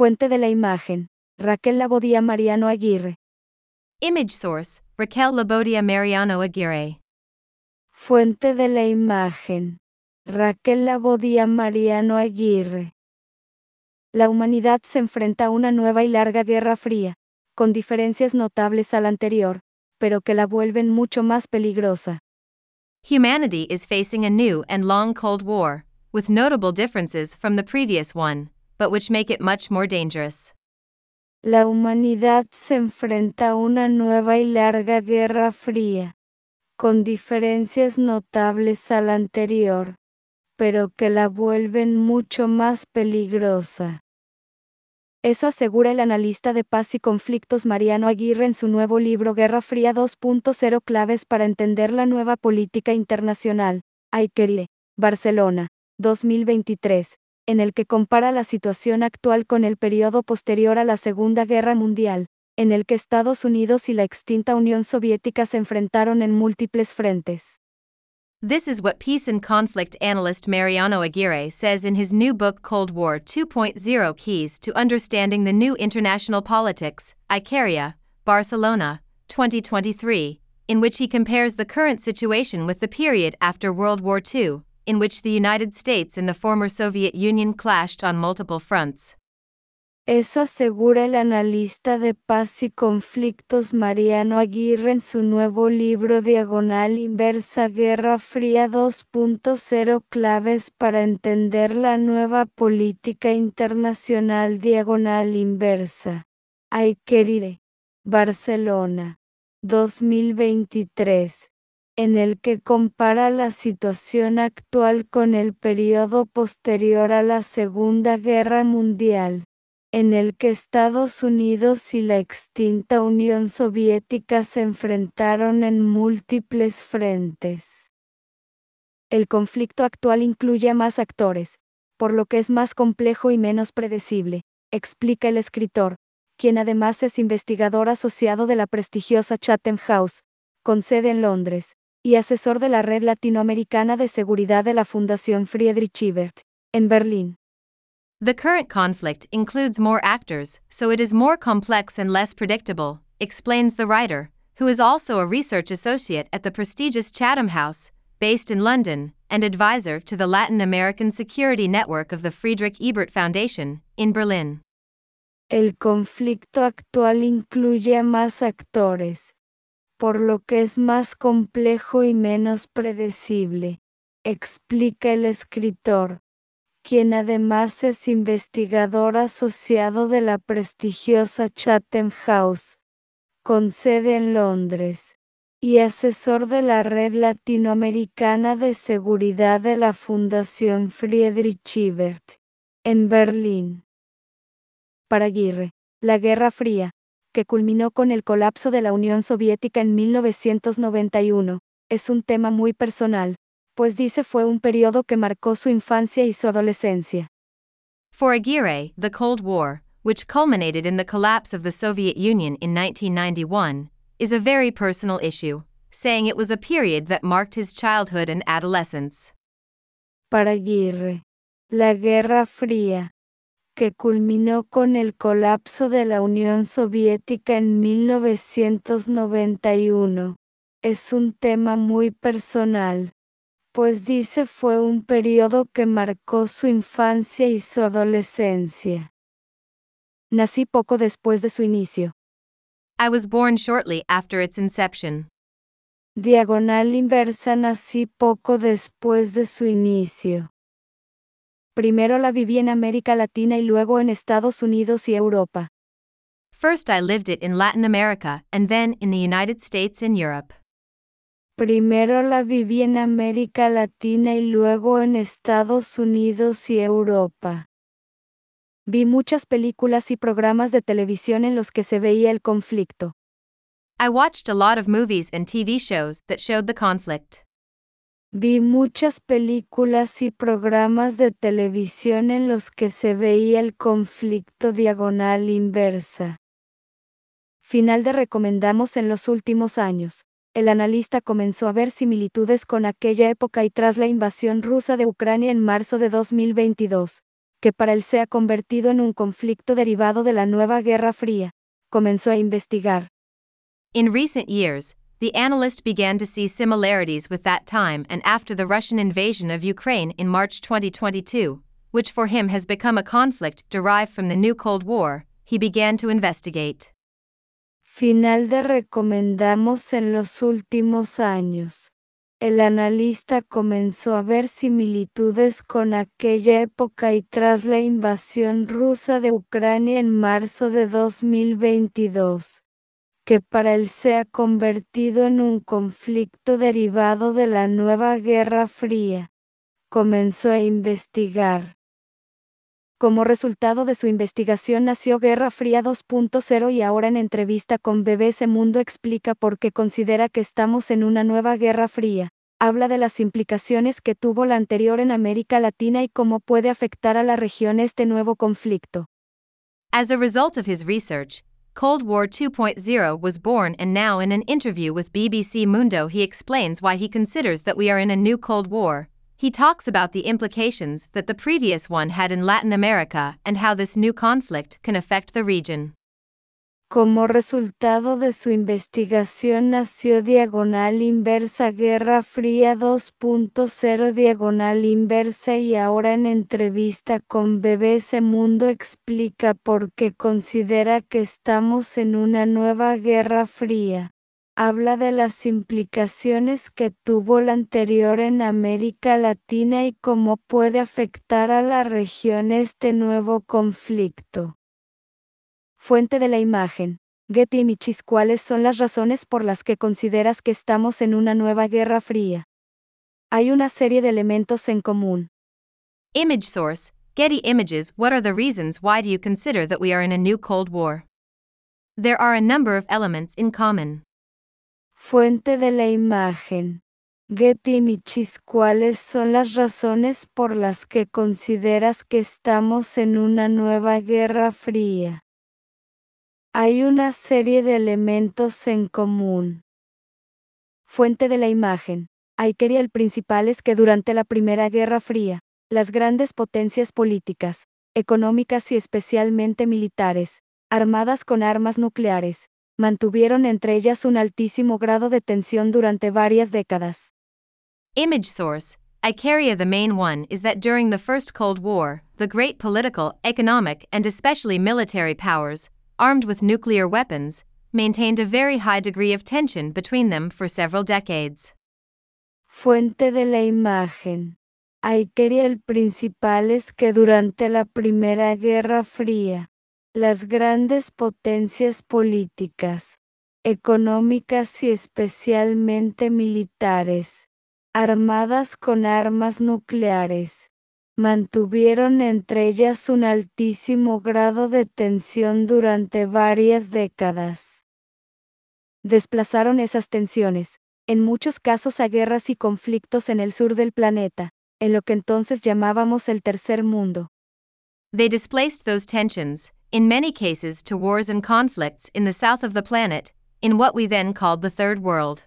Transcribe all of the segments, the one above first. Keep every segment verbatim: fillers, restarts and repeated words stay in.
Fuente de la imagen: Raquel Labodia Mariano Aguirre. Image source: Raquel Labodia Mariano Aguirre. Fuente de la imagen: Raquel Labodia Mariano Aguirre. La humanidad se enfrenta a una nueva y larga Guerra Fría, con diferencias notables a la anterior, pero que la vuelven mucho más peligrosa. Humanity is facing a new and long Cold War, with notable differences from the previous one, but which make it much more dangerous. La humanidad se enfrenta a una nueva y larga Guerra Fría, con diferencias notables a la anterior, pero que la vuelven mucho más peligrosa. Eso asegura el analista de paz y conflictos Mariano Aguirre en su nuevo libro Guerra Fría dos punto cero Claves para entender la nueva política internacional, Aiquerie, Barcelona, dos mil veintitrés, en el que compara la situación actual con el periodo posterior a la Segunda Guerra Mundial, en el que Estados Unidos y la extinta Unión Soviética se enfrentaron en múltiples frentes. This is what peace and conflict analyst Mariano Aguirre says in his new book Cold War two point oh Keys to Understanding the New International Politics, Icaria, Barcelona, twenty twenty-three, in which he compares the current situation with the period after World War Two, in which the United States and the former Soviet Union clashed on multiple fronts. Eso asegura el analista de paz y conflictos Mariano Aguirre en su nuevo libro Diagonal Inversa Guerra Fría dos punto cero Claves para entender la nueva política internacional Diagonal Inversa. Aiquerie, Barcelona, dos mil veintitrés, en el que compara la situación actual con el periodo posterior a la Segunda Guerra Mundial, en el que Estados Unidos y la extinta Unión Soviética se enfrentaron en múltiples frentes. El conflicto actual incluye a más actores, por lo que es más complejo y menos predecible, explica el escritor, quien además es investigador asociado de la prestigiosa Chatham House, con sede en Londres, y asesor de la Red Latinoamericana de Seguridad de la Fundación Friedrich Ebert, en Berlín. The current conflict includes more actors, so it is more complex and less predictable, explains the writer, who is also a research associate at the prestigious Chatham House, based in London, and advisor to the Latin American Security Network of the Friedrich Ebert Foundation, in Berlin. El conflicto actual incluye a más actores, por lo que es más complejo y menos predecible, explica el escritor, quien además es investigador asociado de la prestigiosa Chatham House, con sede en Londres, y asesor de la Red Latinoamericana de Seguridad de la Fundación Friedrich Ebert, en Berlín. Para Aguirre, la Guerra Fría, que culminó con el colapso de la Unión Soviética en mil novecientos noventa y uno, es un tema muy personal, pues dice fue un periodo que marcó su infancia y su adolescencia. For Aguirre, the Cold War, which culminated in the collapse of the Soviet Union in nineteen ninety-one, is a very personal issue, saying it was a period that marked his childhood and adolescence. Para Aguirre, la Guerra Fría, que culminó con el colapso de la Unión Soviética en mil novecientos noventa y uno, es un tema muy personal, pues dice fue un periodo que marcó su infancia y su adolescencia. Nací poco después de su inicio. I was born shortly after its inception. Diagonal inversa nací poco después de su inicio. Primero la viví en América Latina y luego en Estados Unidos y Europa. First I lived it in Latin America and then in the United States and Europe. Primero la viví en América Latina y luego en Estados Unidos y Europa. Vi muchas películas y programas de televisión en los que se veía el conflicto. I watched a lot of movies and T V shows that showed the conflict. Vi muchas películas y programas de televisión en los que se veía el conflicto diagonal inversa. Final de recomendamos en los últimos años. El analista comenzó a ver similitudes con aquella época y tras la invasión rusa de Ucrania en marzo de dos mil veintidós, que para él se ha convertido en un conflicto derivado de la nueva Guerra Fría. Comenzó a investigar. In recent years, the analyst began to see similarities with that time and after the Russian invasion of Ukraine in March twenty twenty-two, which for him has become a conflict derived from the new Cold War. He began to investigate. Final de recomendamos en los últimos años. El analista comenzó a ver similitudes con aquella época y tras la invasión rusa de Ucrania en marzo de dos mil veintidós, que para él se ha convertido en un conflicto derivado de la nueva Guerra Fría. Comenzó a investigar. Como resultado de su investigación nació Guerra Fría dos punto cero y ahora en entrevista con B B C Mundo explica por qué considera que estamos en una nueva Guerra Fría. Habla de las implicaciones que tuvo la anterior en América Latina y cómo puede afectar a la región este nuevo conflicto. As a result of his research, Cold War two point oh was born, and now in an interview with B B C Mundo he explains why he considers that we are in a new Cold War. He talks about the implications that the previous one had in Latin America and how this new conflict can affect the region. Como resultado de su investigación nació Diagonal Inversa Guerra Fría dos punto cero Diagonal Inversa y ahora en entrevista con B B C Mundo explica por qué considera que estamos en una nueva Guerra Fría. Habla de las implicaciones que tuvo la anterior en América Latina y cómo puede afectar a la región este nuevo conflicto. Fuente de la imagen. Getty Images. ¿Cuáles son las razones por las que consideras que estamos en una nueva Guerra Fría? Hay una serie de elementos en común. Image source, Getty Images. What are the reasons why do you consider that we are in a new Cold War? There are a number of elements in common. Fuente de la imagen. Getty Images. ¿Cuáles son las razones por las que consideras que estamos en una nueva Guerra Fría? Hay una serie de elementos en común. Fuente de la imagen. Hay que el principal es que durante la Primera Guerra Fría, las grandes potencias políticas, económicas y especialmente militares, armadas con armas nucleares, mantuvieron entre ellas un altísimo grado de tensión durante varias décadas. Image source, Icaria. The main one is that during the First Cold War, the great political, economic and especially military powers, armed with nuclear weapons, maintained a very high degree of tension between them for several decades. Fuente de la imagen. Hay que el principal es que durante la Primera Guerra Fría, las grandes potencias políticas, económicas y especialmente militares, armadas con armas nucleares, mantuvieron entre ellas un altísimo grado de tensión durante varias décadas. Desplazaron esas tensiones, en muchos casos a guerras y conflictos en el sur del planeta, en lo que entonces llamábamos el Tercer Mundo. They displaced those tensions, in many cases to wars and conflicts in the south of the planet, in what we then called the Third World.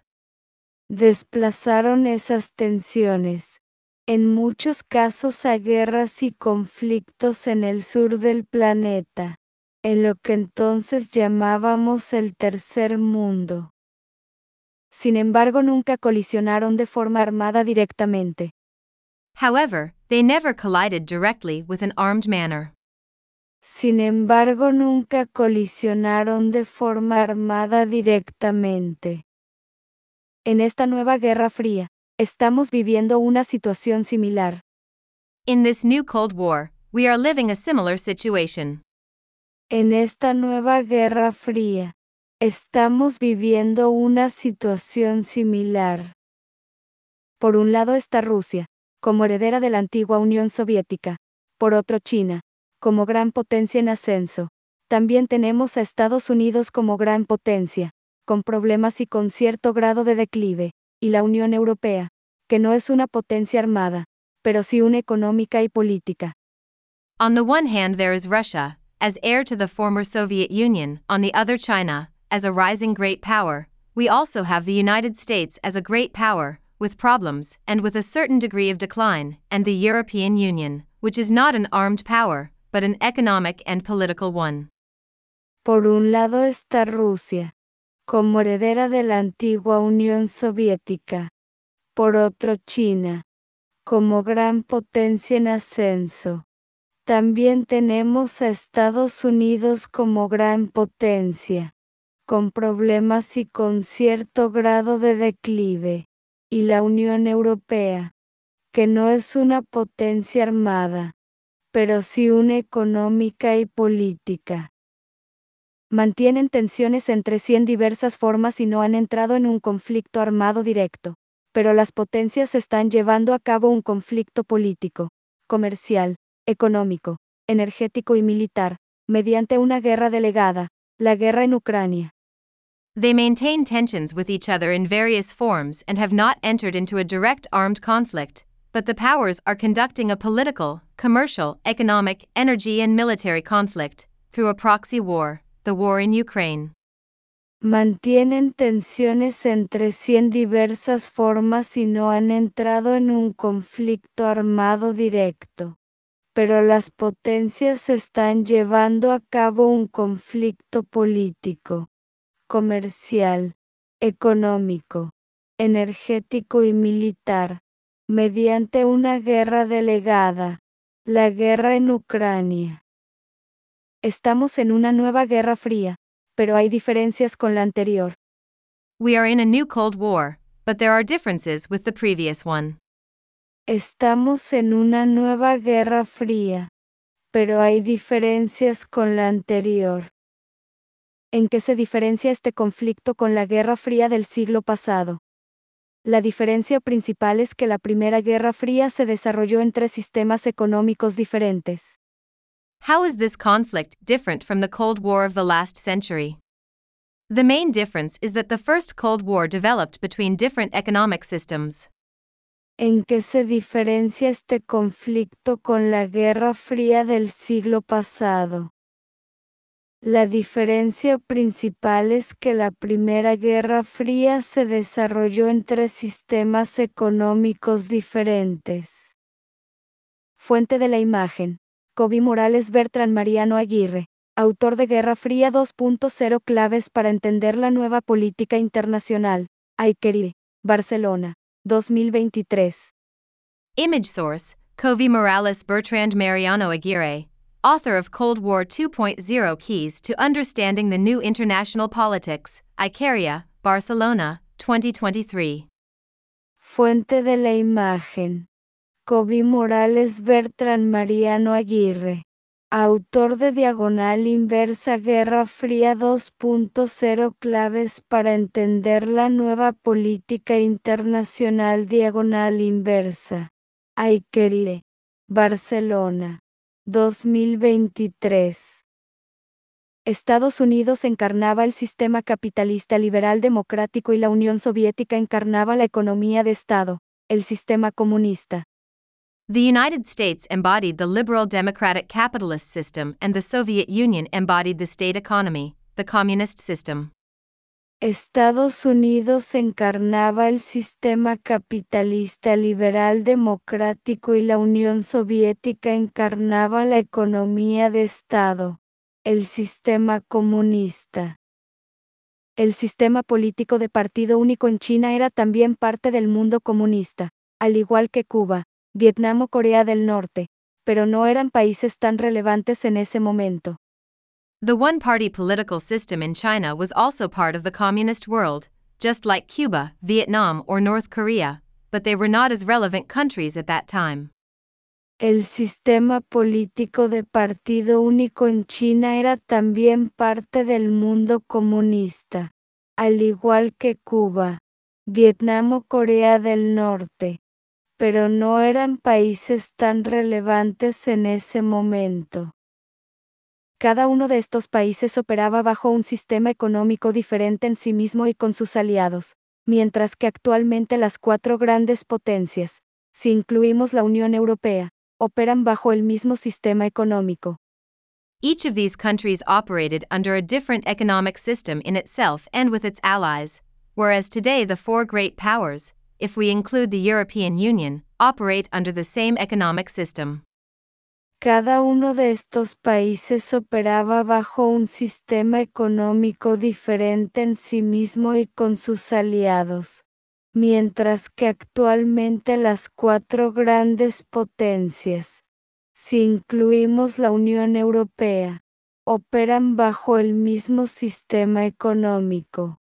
Desplazaron esas tensiones, en muchos casos a guerras y conflictos en el sur del planeta, en lo que entonces llamábamos el Tercer Mundo. Sin embargo, nunca colisionaron de forma armada directamente. However, they never collided directly with an armed manner. Sin embargo, nunca colisionaron de forma armada directamente. En esta nueva Guerra Fría, estamos viviendo una situación similar. In this new Cold War, we are living a similar situation. En esta nueva Guerra Fría, estamos viviendo una situación similar. Por un lado está Rusia, como heredera de la antigua Unión Soviética, por otro China, como gran potencia en ascenso. También tenemos a Estados Unidos como gran potencia, con problemas y con cierto grado de declive, y la Unión Europea, que no es una potencia armada, pero sí una económica y política. On the one hand there is Russia, as heir to the former Soviet Union, on the other China, as a rising great power. We also have the United States as a great power, with problems and with a certain degree of decline, and the European Union, which is not an armed power, but an economic and political one. Por un lado está Rusia, como heredera de la antigua Unión Soviética. Por otro China, como gran potencia en ascenso. También tenemos a Estados Unidos como gran potencia, con problemas y con cierto grado de declive, y la Unión Europea, que no es una potencia armada, pero sí una económica y política. Mantienen tensiones entre sí en diversas formas y no han entrado en un conflicto armado directo, pero las potencias están llevando a cabo un conflicto político, comercial, económico, energético y militar, mediante una guerra delegada, la guerra en Ucrania. They maintain tensions with each other in various forms and have not entered into a direct armed conflict, but the powers are conducting a political, commercial, economic, energy and military conflict, through a proxy war, the war in Ukraine. Mantienen tensiones entre sí en diversas formas y no han entrado en un conflicto armado directo, pero las potencias están llevando a cabo un conflicto político, comercial, económico, energético y militar, mediante una guerra delegada, la guerra en Ucrania. Estamos en una nueva guerra fría, pero hay diferencias con la anterior. We are in a new Cold War, but there are differences with the previous one. Estamos en una nueva guerra fría, pero hay diferencias con la anterior. ¿En qué se diferencia este conflicto con la Guerra Fría del siglo pasado? La diferencia principal es que la Primera Guerra Fría se desarrolló entre sistemas económicos diferentes. How is this conflict different from the Cold War of the last century? The main difference is that the first Cold War developed between different economic systems. ¿En qué se diferencia este conflicto con la Guerra Fría del siglo pasado? La diferencia principal es que la Primera Guerra Fría se desarrolló entre sistemas económicos diferentes. Fuente de la imagen: Kobi Morales Bertrand Mariano Aguirre, autor de Guerra Fría dos punto cero Claves para entender la nueva política internacional, iCarry, Barcelona, dos mil veintitrés. Image source: Kobi Morales Bertrand Mariano Aguirre, author of Cold War two point oh Keys to Understanding the New International Politics, iCarry, Barcelona, twenty twenty-three. Fuente de la imagen: Kobi Morales Bertrand Mariano Aguirre, autor de Diagonal Inversa Guerra Fría dos punto cero Claves para entender la nueva política internacional Diagonal Inversa, iCarry, Barcelona, dos mil veintitrés. Estados Unidos encarnaba el sistema capitalista liberal democrático y la Unión Soviética encarnaba la economía de Estado, el sistema comunista. The United States embodied the liberal democratic capitalist system and the Soviet Union embodied the state economy, the communist system. Estados Unidos encarnaba el sistema capitalista liberal democrático y la Unión Soviética encarnaba la economía de Estado, el sistema comunista. El sistema político de partido único en China era también parte del mundo comunista, al igual que Cuba, Vietnam o Corea del Norte, pero no eran países tan relevantes en ese momento. The one-party political system in China was also part of the communist world, just like Cuba, Vietnam or North Korea, but they were not as relevant countries at that time. El sistema político de partido único en China era también parte del mundo comunista, al igual que Cuba, Vietnam o Corea del Norte, pero no eran países tan relevantes en ese momento. Cada uno de estos países operaba bajo un sistema económico diferente en sí mismo y con sus aliados, mientras que actualmente las cuatro grandes potencias, si incluimos la Unión Europea, operan bajo el mismo sistema económico. Each of these countries operated under a different economic system in itself and with its allies, whereas today the four great powers, if we include the European Union, operate under the same economic system. cada uno de estos países operaba bajo un sistema económico diferente en sí mismo y con sus aliados, mientras que actualmente las cuatro grandes potencias, si incluimos la Unión Europea, operan bajo el mismo sistema económico.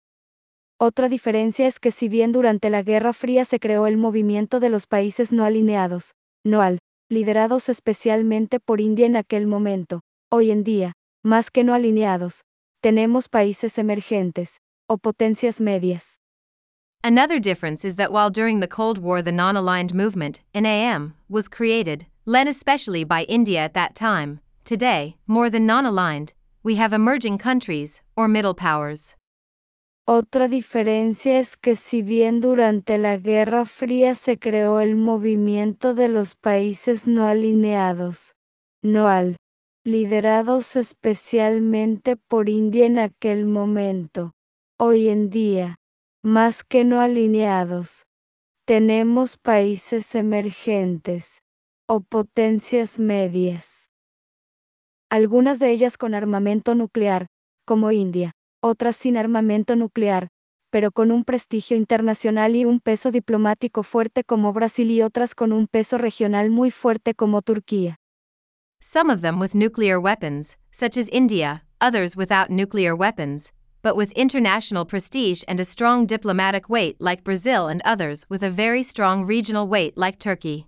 Otra diferencia es que si bien durante la Guerra Fría se creó el movimiento de los países no alineados, no al, liderados especialmente por India en aquel momento, hoy en día, más que no alineados, tenemos países emergentes, o potencias medias. Another difference is that while during the Cold War the non-aligned movement, N A M, was created, led especially by India at that time, today, more than non-aligned, we have emerging countries, or middle powers. Otra diferencia es que si bien durante la Guerra Fría se creó el movimiento de los países no alineados, no al, liderados especialmente por India en aquel momento, hoy en día, más que no alineados, tenemos países emergentes, o potencias medias. Algunas de ellas con armamento nuclear, como India, otras sin armamento nuclear, pero con un prestigio internacional y un peso diplomático fuerte como Brasil y otras con un peso regional muy fuerte como Turquía. Some of them with nuclear weapons, such as India, others without nuclear weapons, but with international prestige and a strong diplomatic weight like Brazil and others with a very strong regional weight like Turkey.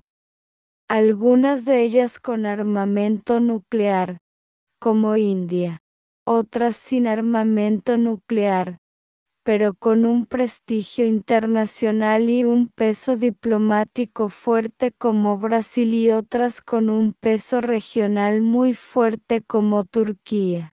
Algunas de ellas con armamento nuclear, como India, otras sin armamento nuclear, pero con un prestigio internacional y un peso diplomático fuerte como Brasil y otras con un peso regional muy fuerte como Turquía.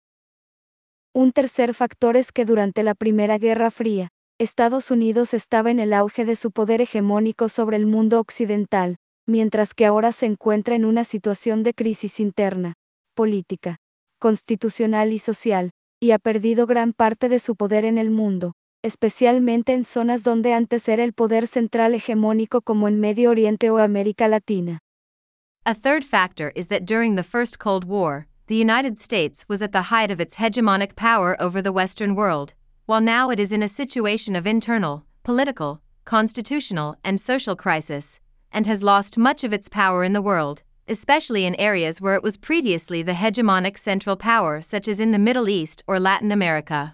Un tercer factor es que durante la Primera Guerra Fría, Estados Unidos estaba en el auge de su poder hegemónico sobre el mundo occidental, mientras que ahora se encuentra en una situación de crisis interna, política, constitucional y social, y ha perdido gran parte de su poder en el mundo, especialmente en zonas donde antes era el poder central hegemónico como en Medio Oriente o América Latina. A third factor is that during the First Cold War, the United States was at the height of its hegemonic power over the Western world, while now it is in a situation of internal, political, constitutional, and social crisis, and has lost much of its power in the world, especially in areas where it was previously the hegemonic central power, such as in the Middle East or Latin America.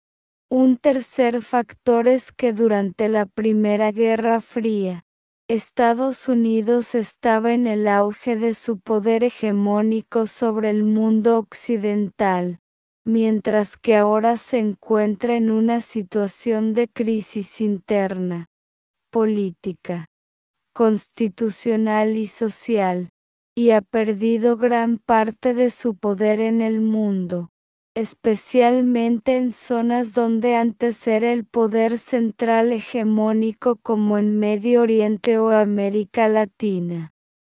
Un tercer factor es que durante la Primera Guerra Fría, Estados Unidos estaba en el auge de su poder hegemónico sobre el mundo occidental, mientras que ahora se encuentra en una situación de crisis interna, política, constitucional y social, y ha perdido gran parte de su poder en el mundo, especialmente en zonas donde antes era el poder central hegemónico como en Medio Oriente o América Latina.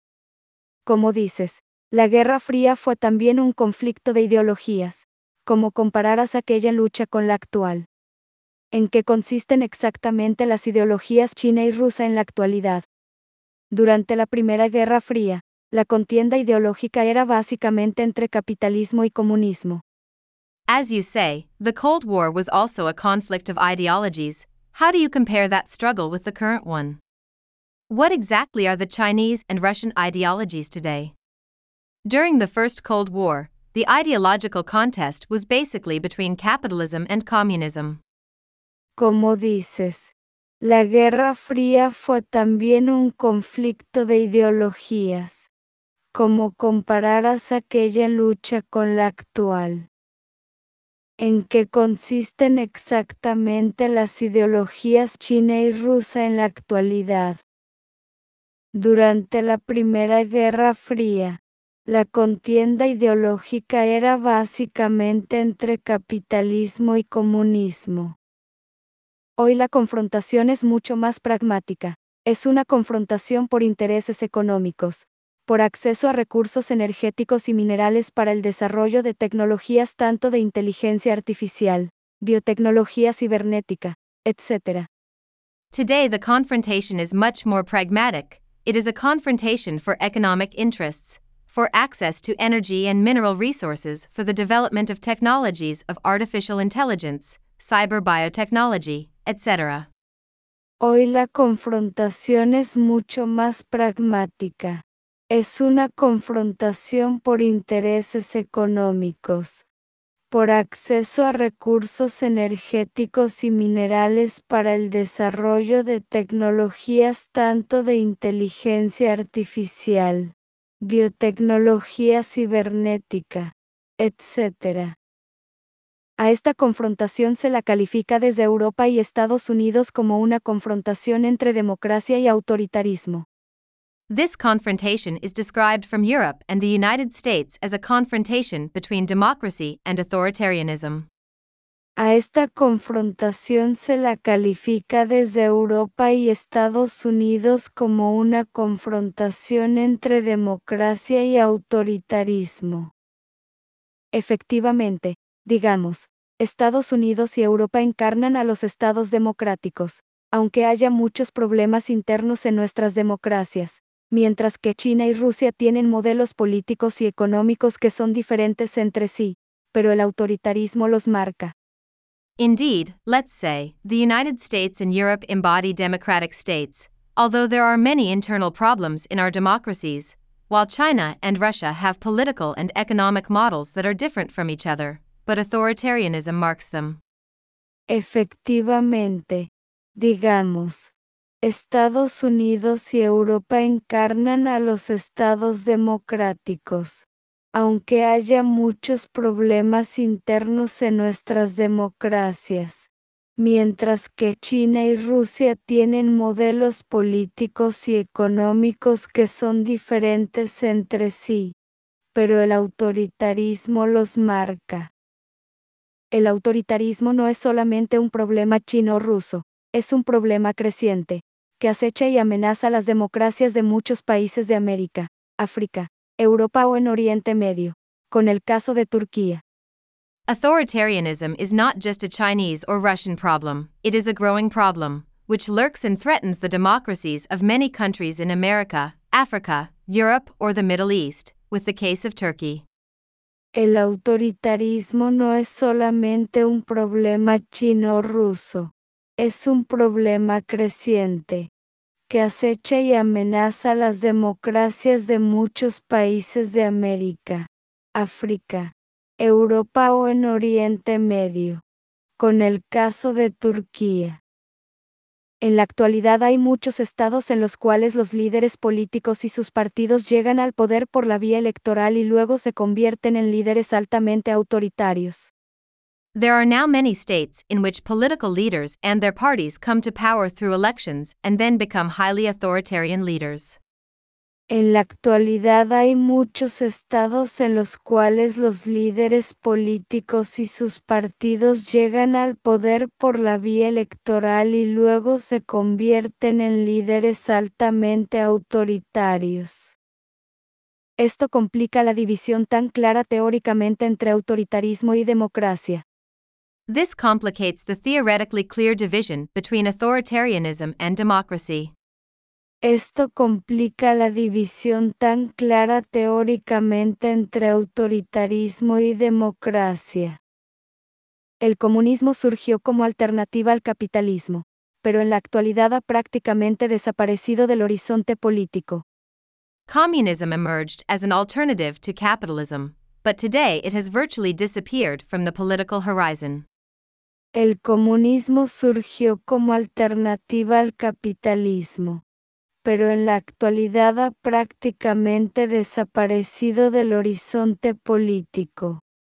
Como dices, la Guerra Fría fue también un conflicto de ideologías, como compararas aquella lucha con la actual. ¿En qué consisten exactamente las ideologías china y rusa en la actualidad? Durante la Primera Guerra Fría, la contienda ideológica era básicamente entre capitalismo y comunismo. As you say, the Cold War was also a conflict of ideologies. How do you compare that struggle with the current one? What exactly are the Chinese and Russian ideologies today? During the First Cold War, the ideological contest was basically between capitalism and communism. Como dices, la Guerra Fría fue también un conflicto de ideologías, como compararas aquella lucha con la actual. ¿En qué consisten exactamente las ideologías china y rusa en la actualidad? Durante la Primera Guerra Fría, la contienda ideológica era básicamente entre capitalismo y comunismo. Hoy la confrontación es mucho más pragmática, es una confrontación por intereses económicos, por acceso a recursos energéticos y minerales para el desarrollo de tecnologías tanto de inteligencia artificial, biotecnología cibernética, etcétera. Today the confrontation is much more pragmatic. It is a confrontation for economic interests, for access to energy and mineral resources for the development of technologies of artificial intelligence, cyber biotechnology, et cetera. Hoy la confrontación es mucho más pragmática. Es una confrontación por intereses económicos, por acceso a recursos energéticos y minerales para el desarrollo de tecnologías tanto de inteligencia artificial, biotecnología cibernética, etcétera. A esta confrontación se la califica desde Europa y Estados Unidos como una confrontación entre democracia y autoritarismo. This confrontation is described from Europe and the United States as a confrontation between democracy and authoritarianism. A esta confrontación se la califica desde Europa y Estados Unidos como una confrontación entre democracia y autoritarismo. Efectivamente, digamos, Estados Unidos y Europa encarnan a los estados democráticos, aunque haya muchos problemas internos en nuestras democracias, mientras que China y Rusia tienen modelos políticos y económicos que son diferentes entre sí, pero el autoritarismo los marca. Indeed, let's say, the United States and Europe embody democratic states, although there are many internal problems in our democracies, while China and Russia have political and economic models that are different from each other, but authoritarianism marks them. Efectivamente, digamos, Estados Unidos y Europa encarnan a los estados democráticos, aunque haya muchos problemas internos en nuestras democracias, mientras que China y Rusia tienen modelos políticos y económicos que son diferentes entre sí, pero el autoritarismo los marca. El autoritarismo no es solamente un problema chino-ruso, es un problema creciente, que acecha y amenaza las democracias de muchos países de América, África, Europa o en Oriente Medio, con el caso de Turquía. Authoritarianism is not just a Chinese or Russian problem, it is a growing problem, which lurks and threatens the democracies of many countries in America, Africa, Europe or the Middle East, with the case of Turkey. El autoritarismo no es solamente un problema chino-ruso, es un problema creciente, que acecha y amenaza las democracias de muchos países de América, África, Europa o en Oriente Medio, con el caso de Turquía. En la actualidad hay muchos estados en los cuales los líderes políticos y sus partidos llegan al poder por la vía electoral y luego se convierten en líderes altamente autoritarios. There are now many states in which political leaders and their parties come to power through elections and then become highly authoritarian leaders. En la actualidad hay muchos estados en los cuales los líderes políticos y sus partidos llegan al poder por la vía electoral y luego se convierten en líderes altamente autoritarios. Esto complica la división tan clara teóricamente entre autoritarismo y democracia. This complicates the theoretically clear division between authoritarianism and democracy. Esto complica la división tan clara teóricamente entre autoritarismo y democracia. El comunismo surgió como alternativa al capitalismo, pero en la actualidad ha prácticamente desaparecido del horizonte político. Communism emerged as an alternative to capitalism, but today it has virtually disappeared from the political horizon. El comunismo surgió como alternativa al capitalismo, pero en la actualidad ha prácticamente desaparecido del horizonte político.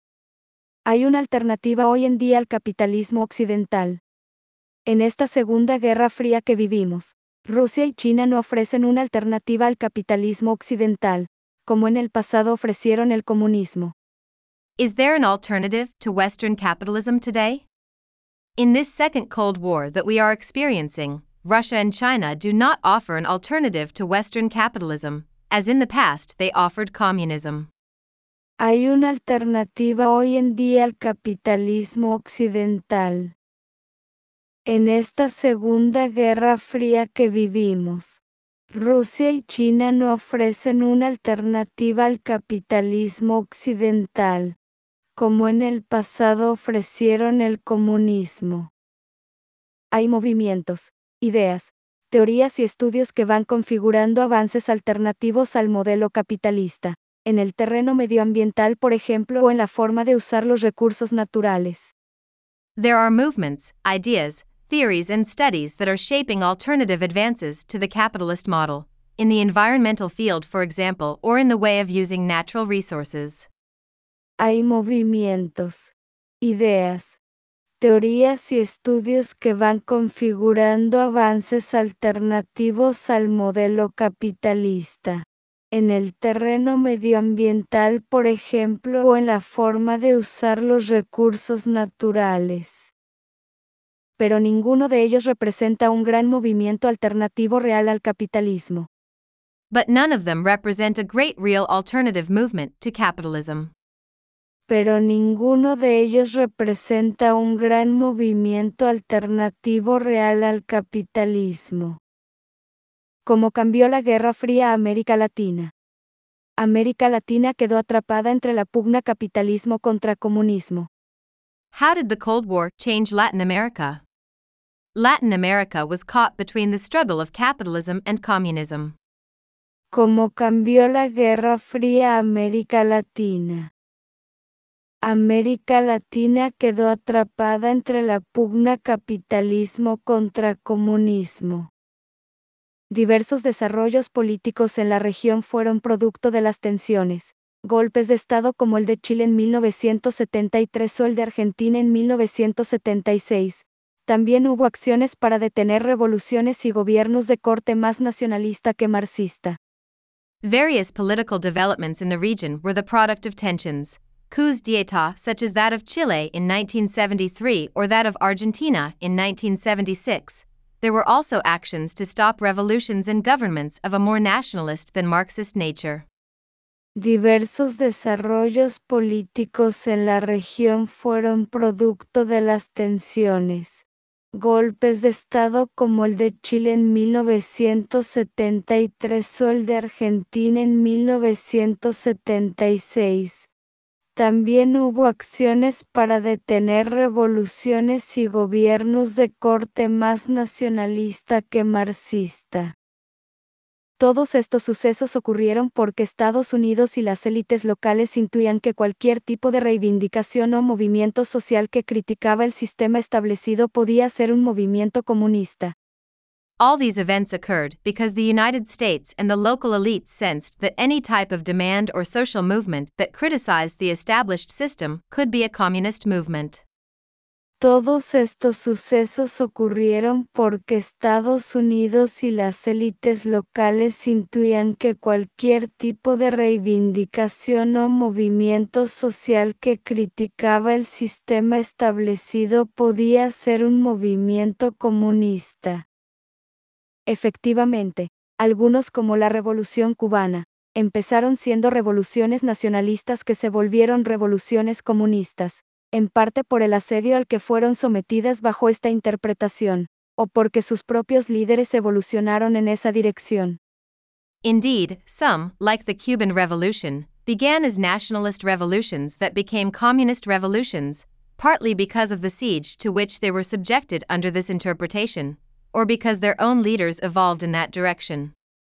Hay una alternativa hoy en día al capitalismo occidental. En esta Segunda Guerra Fría que vivimos, Rusia y China no ofrecen una alternativa al capitalismo occidental, como en el pasado ofrecieron el comunismo. Is there an alternative to Western capitalism today? In this second Cold War that we are experiencing, Russia and China do not offer an alternative to Western capitalism, as in the past they offered communism. Hay una alternativa hoy en día al capitalismo occidental. En esta Segunda Guerra Fría que vivimos, Rusia y China no ofrecen una alternativa al capitalismo occidental, como en el pasado ofrecieron el comunismo. Hay movimientos, ideas, teorías y estudios que van configurando avances alternativos al modelo capitalista, en el terreno medioambiental por ejemplo o en la forma de usar los recursos naturales. There are movements, ideas, theories and studies that are shaping alternative advances to the capitalist model, in the environmental field for example or in the way of using natural resources. Hay movimientos, ideas, teorías y estudios que van configurando avances alternativos al modelo capitalista, en el terreno medioambiental por ejemplo o en la forma de usar los recursos naturales. Pero ninguno de ellos representa un gran movimiento alternativo real al capitalismo. But none of them represent a great real alternative movement to capitalism. Pero ninguno de ellos representa un gran movimiento alternativo real al capitalismo. ¿Cómo cambió la Guerra Fría a América Latina? América Latina quedó atrapada entre la pugna capitalismo contra comunismo. How did the Cold War change Latin America? Latin America was caught between the struggle of capitalism and communism. ¿Cómo cambió la Guerra Fría a América Latina? América Latina quedó atrapada entre la pugna capitalismo contra comunismo. Diversos desarrollos políticos en la región fueron producto de las tensiones, golpes de Estado como el de Chile en mil novecientos setenta y tres o el de Argentina en mil novecientos setenta y seis. También hubo acciones para detener revoluciones y gobiernos de corte más nacionalista que marxista. Various political developments in the region were the product of tensions, coups d'état such as that of Chile in nineteen seventy-three or that of Argentina in nineteen seventy-six. There were also actions to stop revolutions and governments of a more nationalist than Marxist nature. Diversos desarrollos políticos en la región fueron producto de las tensiones, golpes de Estado como el de Chile en mil novecientos setenta y tres o el de Argentina en mil novecientos setenta y seis. También hubo acciones para detener revoluciones y gobiernos de corte más nacionalista que marxista. Todos estos sucesos ocurrieron porque Estados Unidos y las élites locales intuían que cualquier tipo de reivindicación o movimiento social que criticaba el sistema establecido podía ser un movimiento comunista. All these events occurred because the United States and the local elites sensed that any type of demand or social movement that criticized the established system could be a communist movement. Todos estos sucesos ocurrieron porque Estados Unidos y las élites locales intuían que cualquier tipo de reivindicación o movimiento social que criticaba el sistema establecido podía ser un movimiento comunista. Efectivamente, algunos como la Revolución Cubana, empezaron siendo revoluciones nacionalistas que se volvieron revoluciones comunistas, en parte por el asedio al que fueron sometidas bajo esta interpretación, o porque sus propios líderes evolucionaron en esa dirección. Indeed, some, like the Cuban Revolution, began as nationalist revolutions that became communist revolutions, partly because of the siege to which they were subjected under this interpretation, or because their own leaders evolved in that direction.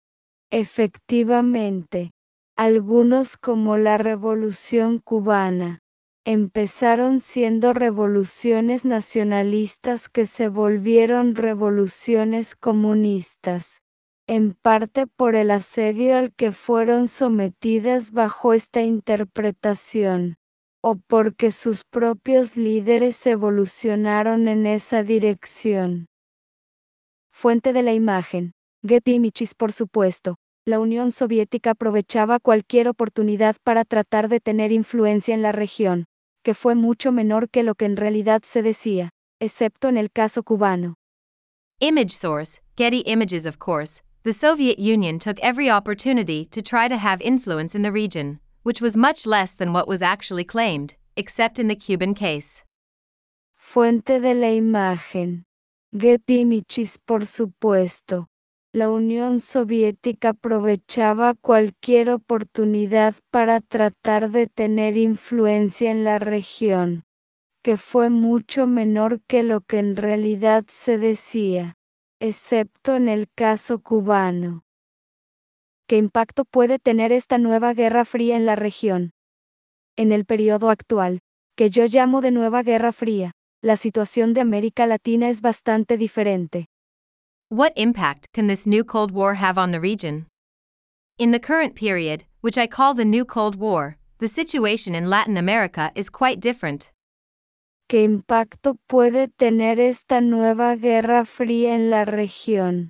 Efectivamente, algunos como la Revolución Cubana, empezaron siendo revoluciones nacionalistas que se volvieron revoluciones comunistas, en parte por el asedio al que fueron sometidas bajo esta interpretación, o porque sus propios líderes evolucionaron en esa dirección. Fuente de la imagen, Getty Images por supuesto. La Unión Soviética aprovechaba cualquier oportunidad para tratar de tener influencia en la región, que fue mucho menor que lo que en realidad se decía, excepto en el caso cubano. Image source, Getty Images. Of course, the Soviet Union took every opportunity to try to have influence in the region, which was much less than what was actually claimed, except in the Cuban case. Fuente de la imagen, Getty Images por supuesto. La Unión Soviética aprovechaba cualquier oportunidad para tratar de tener influencia en la región, que fue mucho menor que lo que en realidad se decía, excepto en el caso cubano. ¿Qué impacto puede tener esta nueva Guerra Fría en la región? En el periodo actual, que yo llamo de Nueva Guerra Fría, la situación de América Latina es bastante diferente. What impact can this new Cold War have on the region? In the current period, which I call the new Cold War, the situation in Latin America is quite different. ¿Qué impacto puede tener esta nueva Guerra Fría en la región?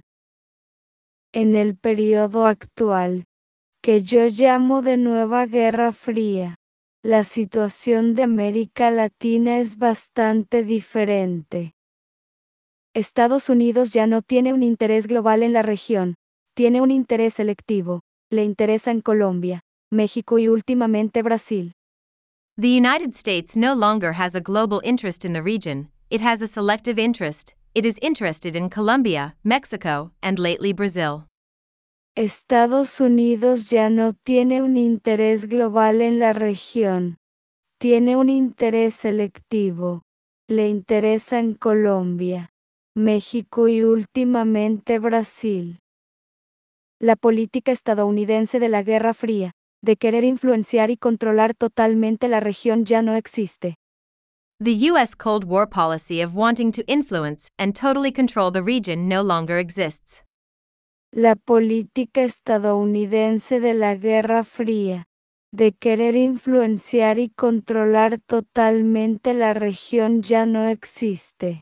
En el periodo actual, que yo llamo de Nueva Guerra Fría, la situación de América Latina es bastante diferente. Estados Unidos ya no tiene un interés global en la región, tiene un interés selectivo, le interesa en Colombia, México y últimamente Brasil. The United States no longer has a global interest in the region, it has a selective interest, it is interested in Colombia, Mexico, and lately Brazil. Estados Unidos ya no tiene un interés global en la región, tiene un interés selectivo, le interesa en Colombia, México y últimamente Brasil. La política estadounidense de la Guerra Fría, de querer influenciar y controlar totalmente la región ya no existe. The U S Cold War policy of wanting to influence and totally control the region no longer exists. La política estadounidense de la Guerra Fría, de querer influenciar y controlar totalmente la región ya no existe.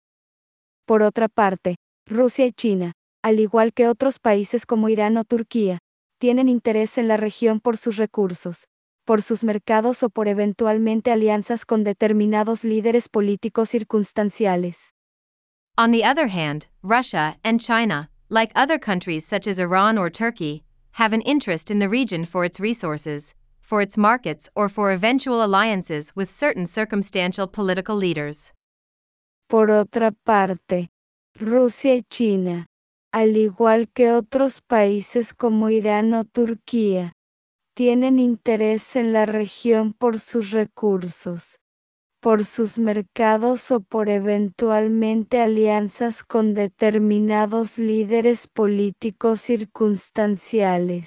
Por otra parte, Rusia y China, al igual que otros países como Irán o Turquía, tienen interés en la región por sus recursos, por sus mercados o por eventualmente alianzas con determinados líderes políticos circunstanciales. On the other hand, Russia and China, like other countries such as Iran or Turkey, have an interest in the region for its resources, for its markets or for eventual alliances with certain circumstantial political leaders. Por otra parte, Rusia y China, al igual que otros países como Irán o Turquía, tienen interés en la región por sus recursos, por sus mercados o por eventualmente alianzas con determinados líderes políticos circunstanciales.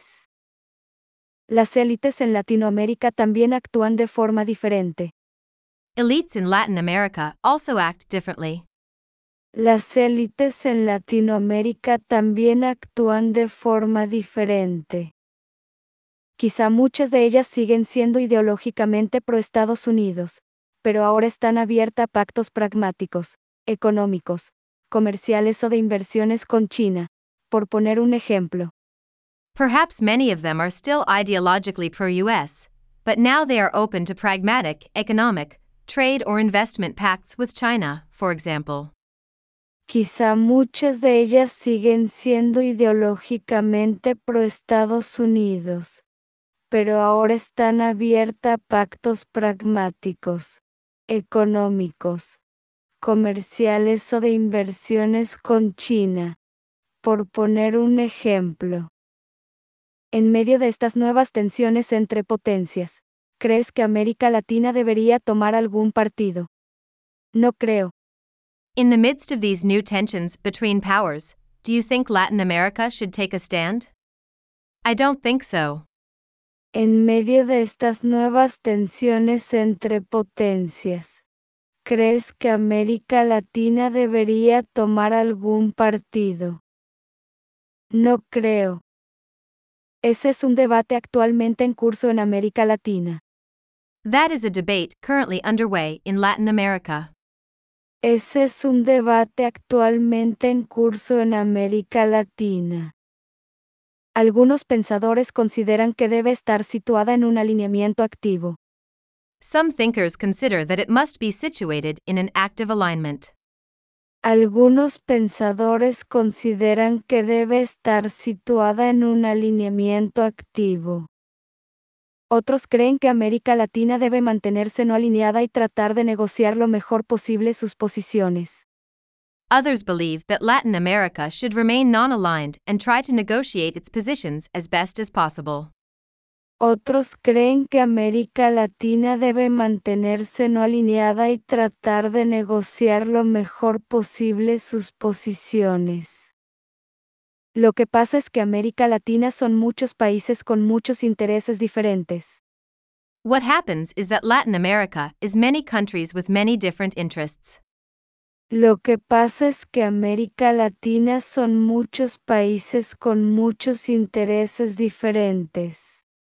Las élites en Latinoamérica también actúan de forma diferente. Elites in Latin America also act differently. Las élites en Latinoamérica también actúan de forma diferente. Quizá muchas de ellas siguen siendo ideológicamente pro Estados Unidos, pero ahora están abiertas a pactos pragmáticos, económicos, comerciales o de inversiones con China, por poner un ejemplo. Perhaps many of them are still ideologically pro-U S, but now they are open to pragmatic, economic, trade or investment pacts with China, for example. Quizá muchas de ellas siguen siendo ideológicamente pro Estados Unidos, pero ahora están abiertas a pactos pragmáticos, económicos, comerciales o de inversiones con China, por poner un ejemplo. En medio de estas nuevas tensiones entre potencias, ¿crees que América Latina debería tomar algún partido? No creo. In the midst of these new tensions between powers, do you think Latin America should take a stand? I don't think so. En medio de estas nuevas tensiones entre potencias, ¿crees que América Latina debería tomar algún partido? No creo. Ese es un debate actualmente en curso en América Latina. That is a debate currently underway in Latin America. Ese es un debate actualmente en curso en América Latina. Algunos pensadores consideran que debe estar situada en un alineamiento activo. Some thinkers consider that it must be situated in an active alignment. Algunos pensadores consideran que debe estar situada en un alineamiento activo. Otros creen que América Latina debe mantenerse no alineada y tratar de negociar lo mejor posible sus posiciones. Others believe that Latin America should remain non-aligned and try to negotiate its positions as best as possible. Otros creen que América Latina debe mantenerse no alineada y tratar de negociar lo mejor posible sus posiciones. Lo que pasa es que América Latina son muchos países con muchos intereses diferentes. What happens is that Latin America is many countries with many different interests. Lo que pasa es que América Latina son muchos países con muchos intereses diferentes.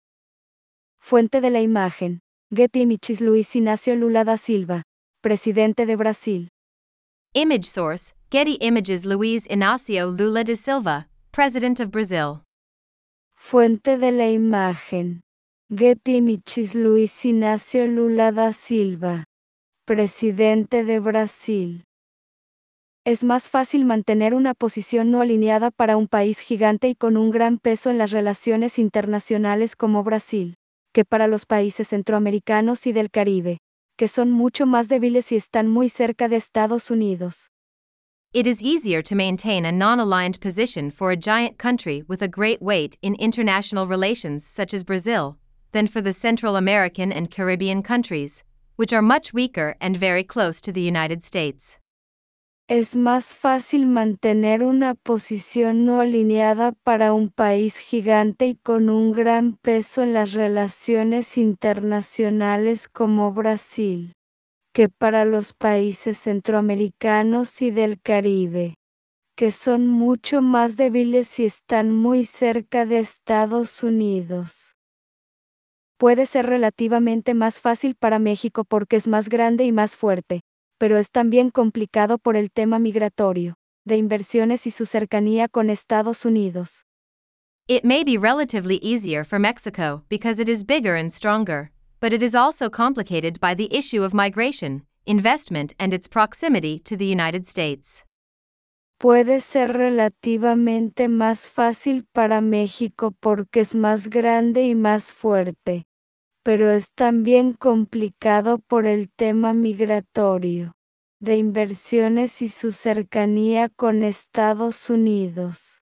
Fuente de la imagen. Getty Images. Luiz Inácio Lula da Silva, presidente de Brasil. Image source, Getty Images. Luiz Inácio Lula da Silva, President of Brazil. Fuente de la imagen. Getty Images. Luiz Inácio Lula da Silva, presidente de Brasil. Es más fácil mantener una posición no alineada para un país gigante y con un gran peso en las relaciones internacionales como Brasil, que para los países centroamericanos y del Caribe, que son mucho más débiles y están muy cerca de Estados Unidos. It is easier to maintain a non-aligned position for a giant country with a great weight in international relations such as Brazil, than for the Central American and Caribbean countries, which are much weaker and very close to the United States. Es más fácil mantener una posición no alineada para un país gigante y con un gran peso en las relaciones internacionales como Brasil, que para los países centroamericanos y del Caribe, que son mucho más débiles y están muy cerca de Estados Unidos. Puede ser relativamente más fácil para México porque es más grande y más fuerte, pero es también complicado por el tema migratorio, de inversiones y su cercanía con Estados Unidos. It may be relatively easier for Mexico because it is bigger and stronger, but it is also complicated by the issue of migration, investment and its proximity to the United States. Puede ser relativamente más fácil para México porque es más grande y más fuerte, pero es también complicado por el tema migratorio, de inversiones y su cercanía con Estados Unidos.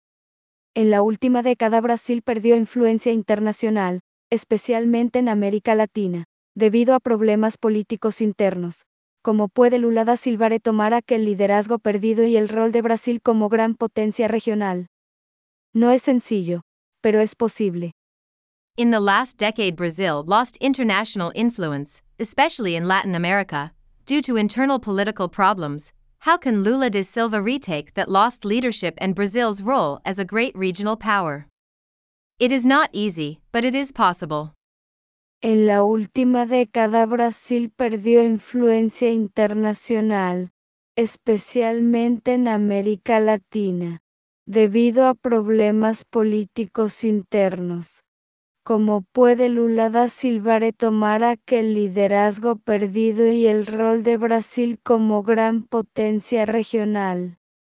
En la última década Brasil perdió influencia internacional, especialmente en América Latina, debido a problemas políticos internos. ¿Cómo puede Lula da Silva retomar aquel liderazgo perdido y el rol de Brasil como gran potencia regional? No es sencillo, pero es posible. In the last decade, Brazil lost international influence, especially in Latin America, due to internal political problems. How can Lula da Silva retake that lost leadership and Brazil's role as a great regional power? It is not easy, but it is possible. En la última década Brasil perdió influencia internacional, especialmente en América Latina, debido a problemas políticos internos. ¿Cómo puede Lula da Silva retomar aquel liderazgo perdido y el rol de Brasil como gran potencia regional?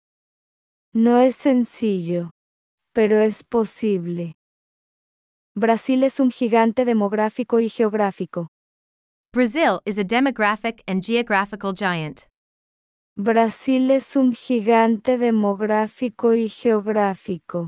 No es sencillo, pero es posible. Brasil es un gigante demográfico y geográfico. Brazil is a demographic and geographical giant. Brasil es un gigante demográfico y geográfico.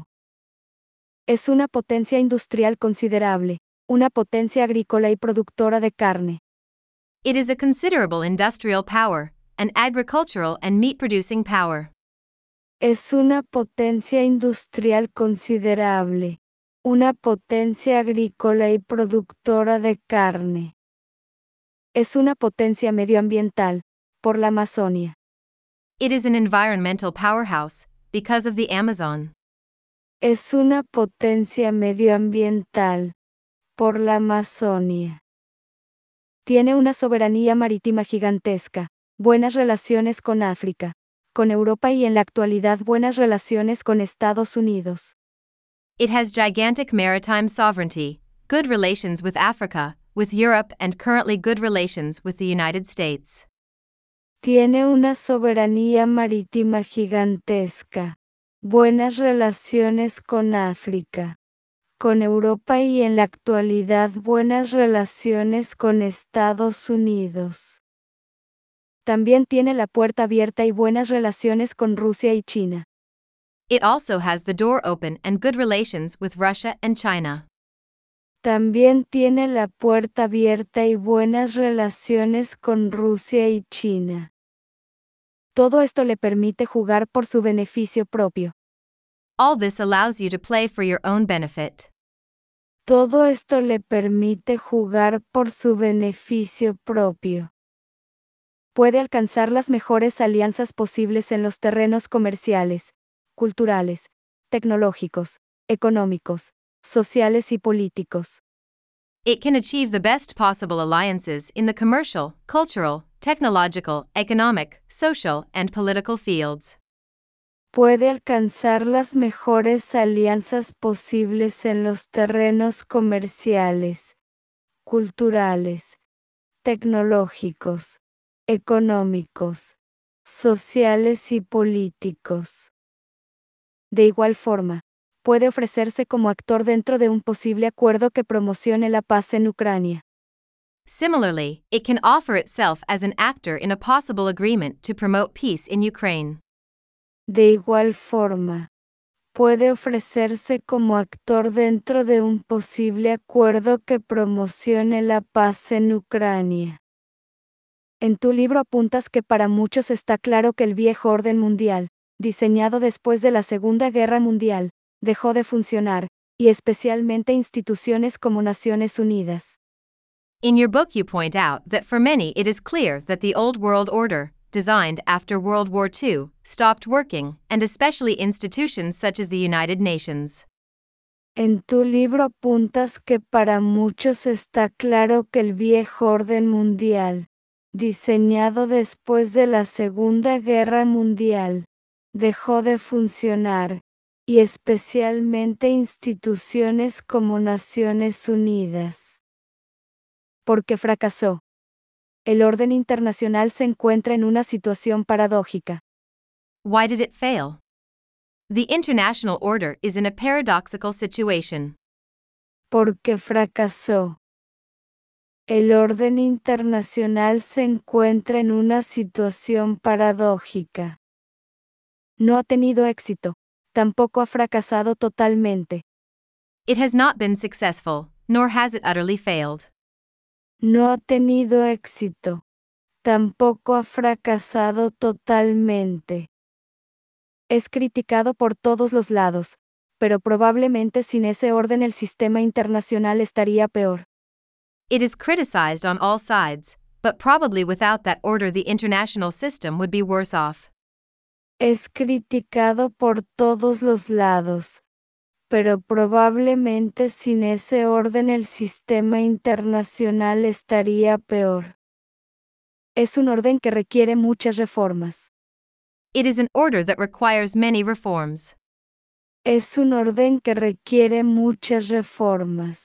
Es una potencia industrial considerable, una potencia agrícola y productora de carne. It is a considerable industrial power, an agricultural and meat-producing power. Es una potencia industrial considerable, una potencia agrícola y productora de carne. Es una potencia medioambiental, por la Amazonia. It is an environmental powerhouse, because of the Amazon. Es una potencia medioambiental, por la Amazonia. Tiene una soberanía marítima gigantesca, buenas relaciones con África, con Europa y en la actualidad buenas relaciones con Estados Unidos. It has gigantic maritime sovereignty, good relations with Africa, with Europe and currently good relations with the United States. Tiene una soberanía marítima gigantesca, buenas relaciones con África, con Europa y en la actualidad buenas relaciones con Estados Unidos. También tiene la puerta abierta y buenas relaciones con Rusia y China. It also has the door open and good relations with Russia and China. También tiene la puerta abierta y buenas relaciones con Rusia y China. Todo esto le permite jugar por su beneficio propio. All this allows you to play for your own benefit. Todo esto le permite jugar por su beneficio propio. Puede alcanzar las mejores alianzas posibles en los terrenos comerciales, culturales, tecnológicos, económicos, sociales y políticos. It can achieve the best possible alliances in the commercial, cultural, technological, economic, social, and political fields. Puede alcanzar las mejores alianzas posibles en los terrenos comerciales, culturales, tecnológicos, económicos, sociales y políticos. De igual forma, puede ofrecerse como actor dentro de un posible acuerdo que promocione la paz en Ucrania. Similarly, it can offer itself as an actor in a possible agreement to promote peace in Ukraine. De igual forma, puede ofrecerse como actor dentro de un posible acuerdo que promocione la paz en Ucrania. En tu libro apuntas que para muchos está claro que el viejo orden mundial, diseñado después de la Segunda Guerra Mundial, dejó de funcionar, y especialmente instituciones como Naciones Unidas. In your book, you point out that for many it is clear that the old world order, designed after World War Two, stopped working, and especially institutions such as the United Nations. En tu libro apuntas que para muchos está claro que el viejo orden mundial, diseñado después de la Segunda Guerra Mundial, dejó de funcionar, y especialmente instituciones como Naciones Unidas. Porque fracasó. El orden internacional se encuentra en una situación paradójica. Why did it fail? The international order is in a paradoxical situation. Porque fracasó. El orden internacional se encuentra en una situación paradójica. No ha tenido éxito, tampoco ha fracasado totalmente. It has not been successful, nor has it utterly failed. No ha tenido éxito, tampoco ha fracasado totalmente. Es criticado por todos los lados, pero probablemente sin ese orden el sistema internacional estaría peor. It is criticized on all sides, but probably without that order the international system would be worse off. Es criticado por todos los lados, pero probablemente sin ese orden el sistema internacional estaría peor. Es un orden que requiere muchas reformas. It is an order that requires many reforms. Es un orden que requiere muchas reformas.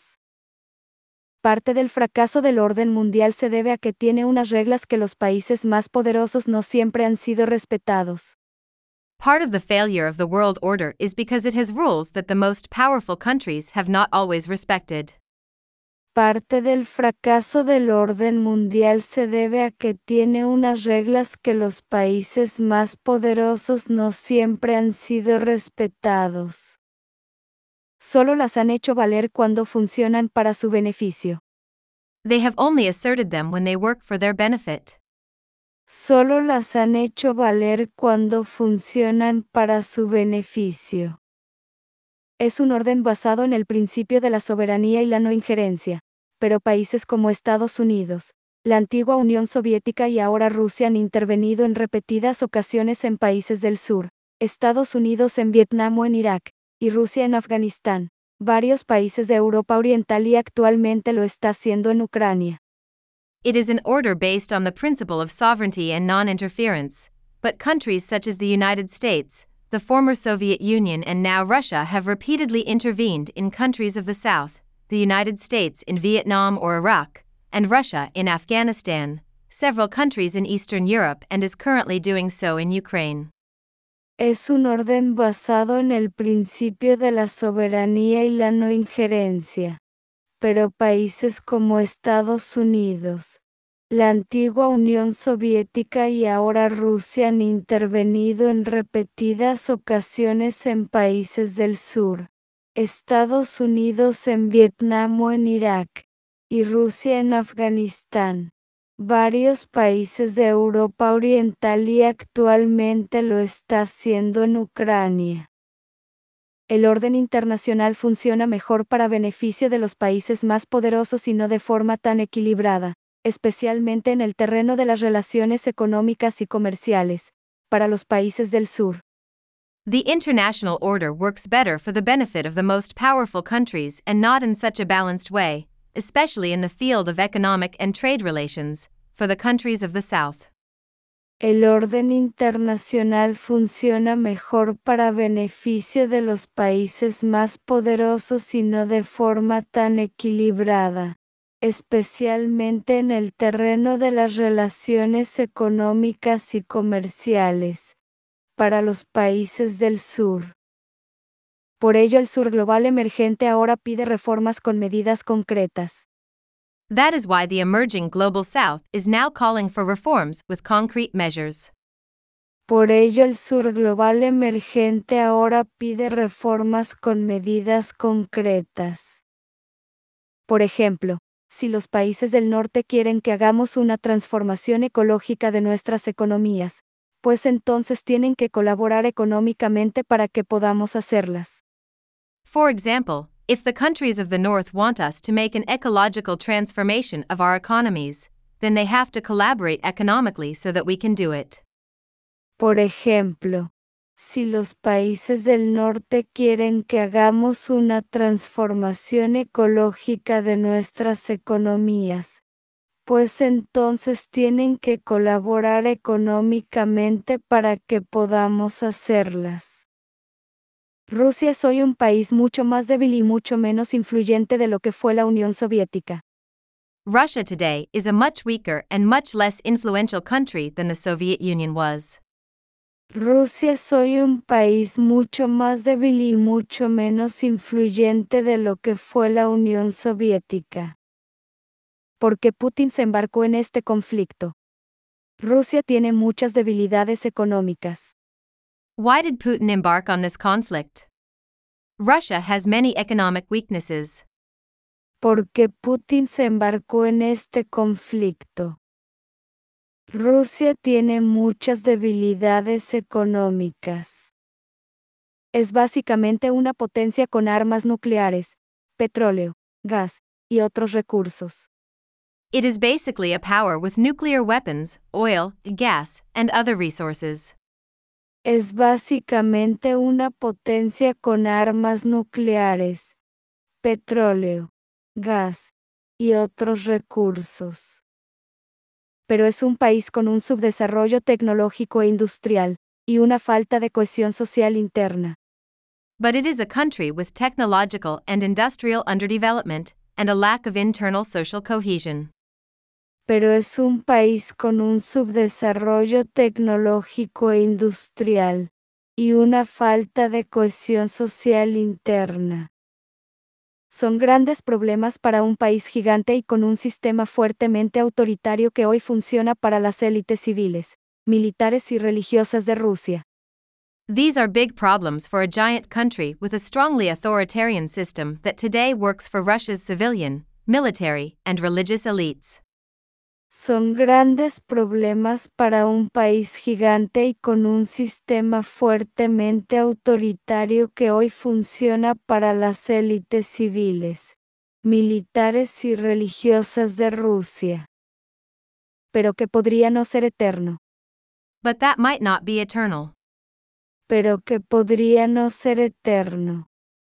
Parte del fracaso del orden mundial se debe a que tiene unas reglas que los países más poderosos no siempre han sido respetados. Part of the failure of the world order is because it has rules that the most powerful countries have not always respected. Parte del fracaso del orden mundial se debe a que tiene unas reglas que los países más poderosos no siempre han sido respetados. Solo las han hecho valer cuando funcionan para su beneficio. They have only asserted them when they work for their benefit. Solo las han hecho valer cuando funcionan para su beneficio. Es un orden basado en el principio de la soberanía y la no injerencia, pero países como Estados Unidos, la antigua Unión Soviética y ahora Rusia han intervenido en repetidas ocasiones en países del sur, Estados Unidos en Vietnam o en Irak, y Rusia en Afganistán, varios países de Europa Oriental y actualmente lo está haciendo en Ucrania. It is an order based on the principle of sovereignty and non-interference, but countries such as the United States, the former Soviet Union and now Russia have repeatedly intervened in countries of the South, the United States in Vietnam or Iraq, and Russia in Afghanistan, several countries in Eastern Europe, and is currently doing so in Ukraine. Es un orden basado en el principio de la soberanía y la no injerencia, pero países como Estados Unidos, La antigua Unión Soviética y ahora Rusia han intervenido en repetidas ocasiones en países del sur, Estados Unidos en Vietnam o en Irak, y Rusia en Afganistán, varios países de Europa Oriental y actualmente lo está haciendo en Ucrania. El orden internacional funciona mejor para beneficio de los países más poderosos y no de forma tan equilibrada, especialmente en el terreno de las relaciones económicas y comerciales, para los países del sur. The international order works better for the benefit of the most powerful countries and not in such a balanced way, especially in the field of economic and trade relations, for the countries of the South. El orden internacional funciona mejor para beneficio de los países más poderosos y no de forma tan equilibrada, especialmente en el terreno de las relaciones económicas y comerciales, para los países del sur. Por ello el sur global emergente ahora pide reformas con medidas concretas. That is why the emerging global South is now calling for reforms with concrete measures. Por ello el sur global emergente ahora pide reformas con medidas concretas. Por ejemplo, si los países del norte quieren que hagamos una transformación ecológica de nuestras economías, pues entonces tienen que colaborar económicamente para que podamos hacerlas. For example, if the countries of the North want us to make an ecological transformation of our economies, then they have to collaborate economically so that we can do it. Por ejemplo, si los países del norte quieren que hagamos una transformación ecológica de nuestras economías, pues entonces tienen que colaborar económicamente para que podamos hacerlas. Rusia es hoy un país mucho más débil y mucho menos influyente de lo que fue la Unión Soviética. Russia today is a much weaker and much less influential country than the Soviet Union was. Rusia es hoy un país mucho más débil y mucho menos influyente de lo que fue la Unión Soviética. Porque Putin se embarcó en este conflicto. Rusia tiene muchas debilidades económicas. Why did Putin embark on this conflict? Russia has many economic weaknesses. Porque Putin se embarcó en este conflicto. Rusia tiene muchas debilidades económicas. Es básicamente una potencia con armas nucleares, petróleo, gas, y otros recursos. It is basically a power with nuclear weapons, oil, gas, and other resources. Es básicamente una potencia con armas nucleares, petróleo, gas, y otros recursos. Pero es un país con un subdesarrollo tecnológico e industrial, y una falta de cohesión social interna. But it is a country with technological and industrial underdevelopment, and a lack of internal social cohesion. Pero es un país con un subdesarrollo tecnológico e industrial, y una falta de cohesión social interna. Son grandes problemas para un país gigante y con un sistema fuertemente autoritario que hoy funciona para las élites civiles, militares y religiosas de Rusia. These are big problems for a giant country with a strongly authoritarian system that today works for Russia's civilian, military, and religious elites. Son grandes problemas para un país gigante y con un sistema fuertemente autoritario que hoy funciona para las élites civiles, militares y religiosas de Rusia. Pero que podría no ser eterno. But that might not be eternal. Pero que podría no ser eterno.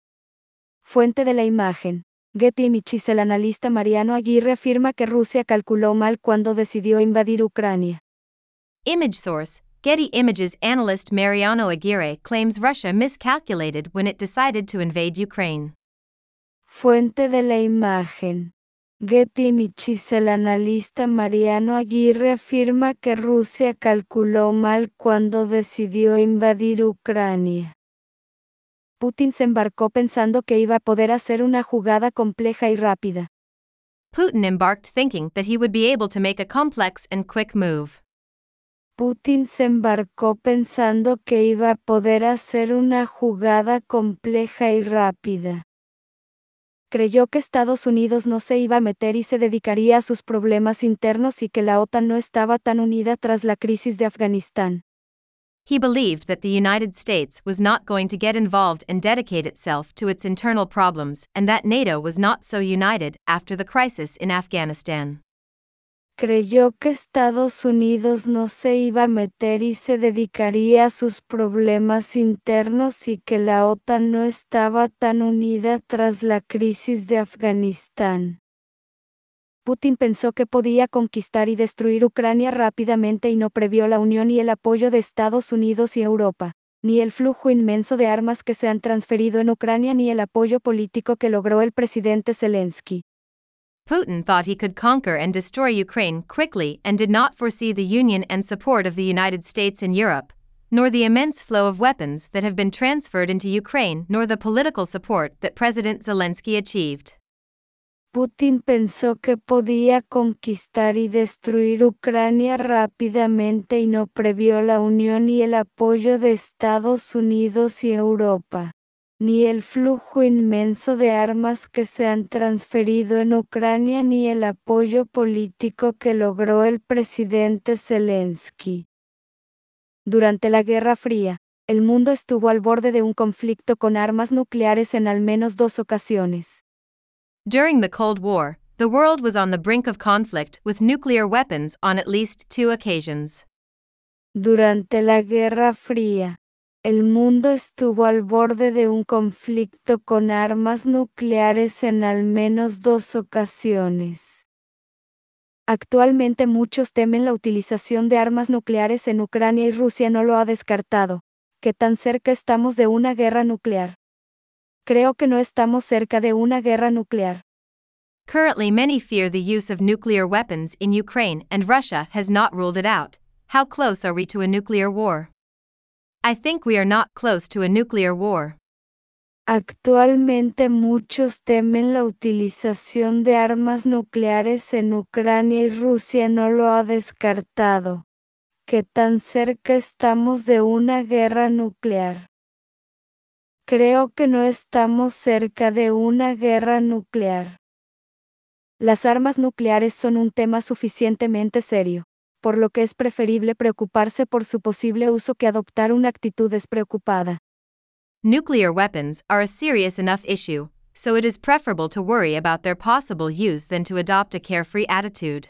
Fuente de la imagen. Getty Images. El analista Mariano Aguirre afirma que Rusia calculó mal cuando decidió invadir Ucrania. Image source: Getty Images. Analyst Mariano Aguirre claims Russia miscalculated when it decided to invade Ukraine. Fuente de la imagen. Getty Images. El analista Mariano Aguirre afirma que Rusia calculó mal cuando decidió invadir Ucrania. Putin se embarcó pensando que iba a poder hacer una jugada compleja y rápida. Putin embarked thinking that he would be able to make a complex and quick move. Putin se embarcó pensando que iba a poder hacer una jugada compleja y rápida. Creyó que Estados Unidos no se iba a meter y se dedicaría a sus problemas internos y que la OTAN no estaba tan unida tras la crisis de Afganistán. He believed that the United States was not going to get involved and dedicate itself to its internal problems, and that NATO was not so united after the crisis in Afghanistan. Creyó que Estados Unidos no se iba a meter y se dedicaría a sus problemas internos y que la OTAN no estaba tan unida tras la crisis de Afganistán. Putin pensó que podía conquistar y destruir Ucrania rápidamente y no previó la unión y el apoyo de Estados Unidos y Europa, ni el flujo inmenso de armas que se han transferido en Ucrania ni el apoyo político que logró el presidente Zelensky. Putin thought he could conquer and destroy Ukraine quickly and did not foresee the union and support of the United States and Europe, nor the immense flow of weapons that have been transferred into Ukraine, nor the political support that President Zelensky achieved. Putin pensó que podía conquistar y destruir Ucrania rápidamente y no previó la unión y el apoyo de Estados Unidos y Europa, ni el flujo inmenso de armas que se han transferido en Ucrania ni el apoyo político que logró el presidente Zelensky. Durante la Guerra Fría, el mundo estuvo al borde de un conflicto con armas nucleares en al menos dos ocasiones. During the Cold War, the world was on the brink of conflict with nuclear weapons on at least two occasions. Durante la Guerra Fría, el mundo estuvo al borde de un conflicto con armas nucleares en al menos dos ocasiones. Actualmente muchos temen la utilización de armas nucleares en Ucrania y Rusia no lo ha descartado. ¿Qué tan cerca estamos de una guerra nuclear? Creo que no estamos cerca de una guerra nuclear. Currently, many fear the use of nuclear weapons in Ukraine, and Russia has not ruled it out. How close are we to a nuclear war? I think we are not close to a nuclear war. Actualmente muchos temen la utilización de armas nucleares en Ucrania y Rusia no lo ha descartado. ¿Qué tan cerca estamos de una guerra nuclear? Creo que no estamos cerca de una guerra nuclear. Las armas nucleares son un tema suficientemente serio, por lo que es preferible preocuparse por su posible uso que adoptar una actitud despreocupada. Nuclear weapons are a serious enough issue, so it is preferable to worry about their possible use than to adopt a carefree attitude.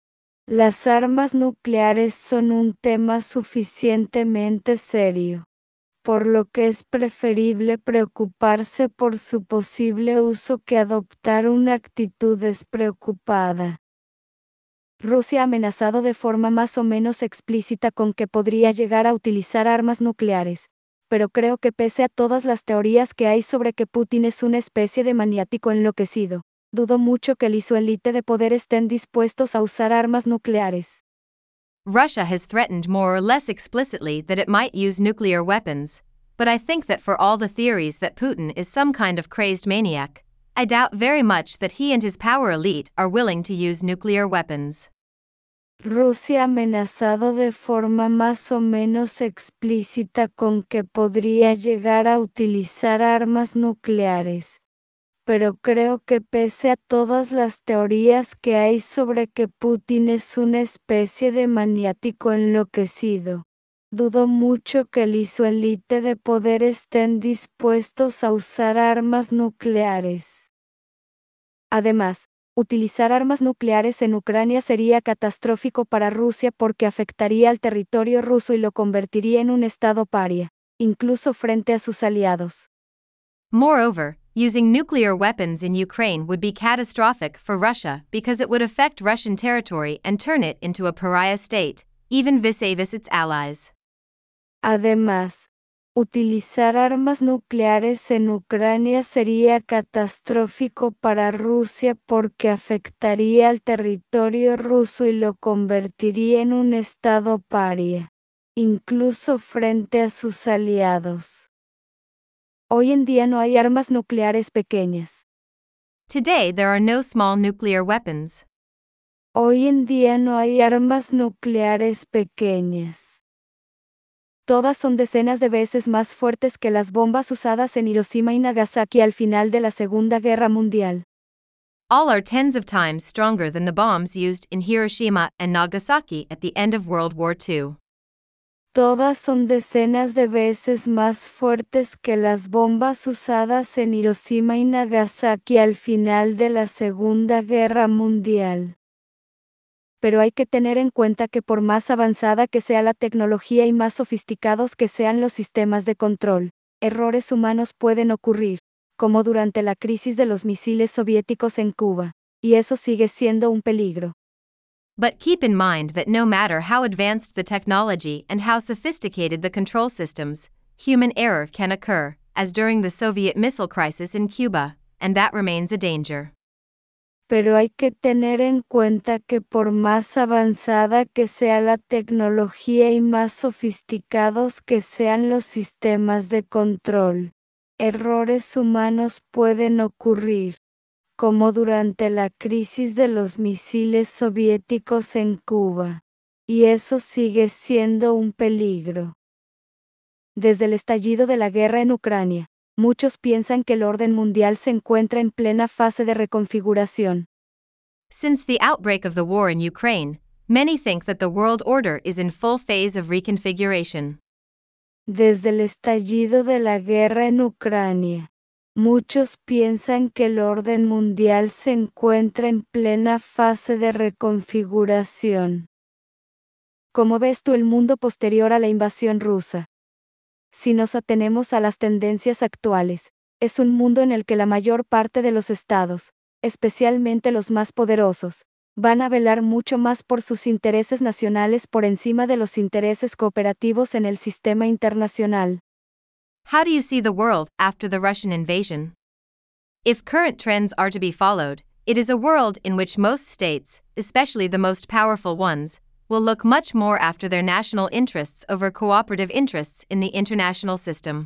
Las armas nucleares son un tema suficientemente serio, por lo que es preferible preocuparse por su posible uso que adoptar una actitud despreocupada. Rusia ha amenazado de forma más o menos explícita con que podría llegar a utilizar armas nucleares, pero creo que pese a todas las teorías que hay sobre que Putin es una especie de maniático enloquecido, dudo mucho que él y su élite de poder estén dispuestos a usar armas nucleares. Russia has threatened more or less explicitly that it might use nuclear weapons, but I think that for all the theories that Putin is some kind of crazed maniac, I doubt very much that he and his power elite are willing to use nuclear weapons. Rusia ha amenazado de forma más o menos explícita con que podría llegar a utilizar armas nucleares, pero creo que pese a todas las teorías que hay sobre que Putin es una especie de maniático enloquecido, dudo mucho que él y su élite de poder estén dispuestos a usar armas nucleares. Además, utilizar armas nucleares en Ucrania sería catastrófico para Rusia porque afectaría al territorio ruso y lo convertiría en un estado paria, incluso frente a sus aliados. Moreover, using nuclear weapons in Ukraine would be catastrophic for Russia because it would affect Russian territory and turn it into a pariah state, even vis-a-vis its allies. Además, utilizar armas nucleares en Ucrania sería catastrófico para Rusia porque afectaría al territorio ruso y lo convertiría en un estado paria, incluso frente a sus aliados. Hoy en día no hay armas nucleares pequeñas. Today there are no small nuclear weapons. Hoy en día no hay armas nucleares pequeñas. Todas son decenas de veces más fuertes que las bombas usadas en Hiroshima y Nagasaki al final de la Segunda Guerra Mundial. All are tens of times stronger than the bombs used in Hiroshima and Nagasaki at the end of World War Two. Todas son decenas de veces más fuertes que las bombas usadas en Hiroshima y Nagasaki al final de la Segunda Guerra Mundial. Pero hay que tener en cuenta que por más avanzada que sea la tecnología y más sofisticados que sean los sistemas de control, errores humanos pueden ocurrir, como durante la crisis de los misiles soviéticos en Cuba, y eso sigue siendo un peligro. But keep in mind that no matter how advanced the technology and how sophisticated the control systems, human error can occur, as during the Soviet missile crisis in Cuba, and that remains a danger. Pero hay que tener en cuenta que por más avanzada que sea la tecnología y más sofisticados que sean los sistemas de control, errores humanos pueden ocurrir, como durante la crisis de los misiles soviéticos en Cuba, y eso sigue siendo un peligro. Desde el estallido de la guerra en Ucrania, muchos piensan que el orden mundial se encuentra en plena fase de reconfiguración. Since the outbreak of the war in Ukraine, many think that the world order is in full phase of reconfiguration. Desde el estallido de la guerra en Ucrania, muchos piensan que el orden mundial se encuentra en plena fase de reconfiguración. ¿Cómo ves tú el mundo posterior a la invasión rusa? Si nos atenemos a las tendencias actuales, es un mundo en el que la mayor parte de los estados, especialmente los más poderosos, van a velar mucho más por sus intereses nacionales por encima de los intereses cooperativos en el sistema internacional. How do you see the world after the Russian invasion? If current trends are to be followed, it is a world in which most states, especially the most powerful ones, will look much more after their national interests over cooperative interests in the international system.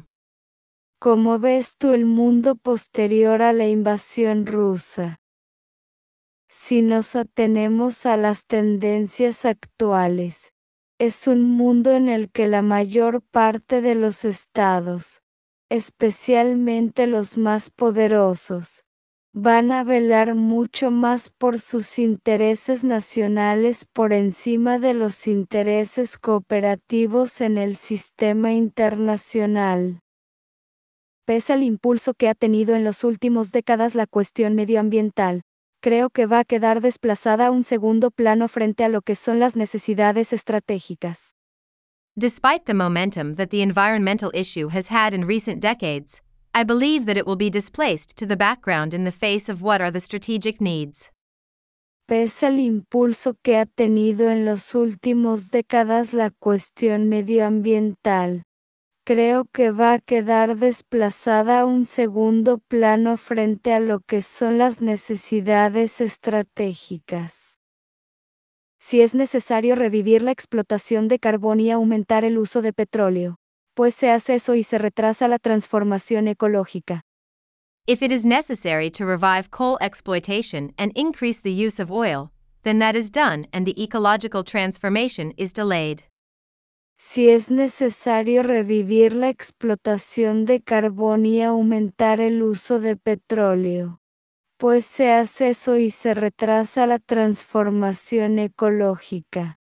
¿Cómo ves tú el mundo posterior a la invasión rusa? Si nos atenemos a las tendencias actuales, es un mundo en el que la mayor parte de los estados, especialmente los más poderosos, van a velar mucho más por sus intereses nacionales por encima de los intereses cooperativos en el sistema internacional. Pese al impulso que ha tenido en las últimas décadas la cuestión medioambiental, creo que va a quedar desplazada a un segundo plano frente a lo que son las necesidades estratégicas. Despite the momentum that the environmental issue has had in recent decades, I believe that it will be displaced to the background in the face of what are the strategic needs. Pese al impulso que ha tenido en las últimas décadas la cuestión medioambiental, creo que va a quedar desplazada a un segundo plano frente a lo que son las necesidades estratégicas. Si es necesario revivir la explotación de carbón y aumentar el uso de petróleo, pues se hace eso y se retrasa la transformación ecológica. If it is necessary to revive coal exploitation and increase the use of oil, then that is done and the ecological transformation is delayed. Si es necesario revivir la explotación de carbón y aumentar el uso de petróleo, pues se hace eso y se retrasa la transformación ecológica.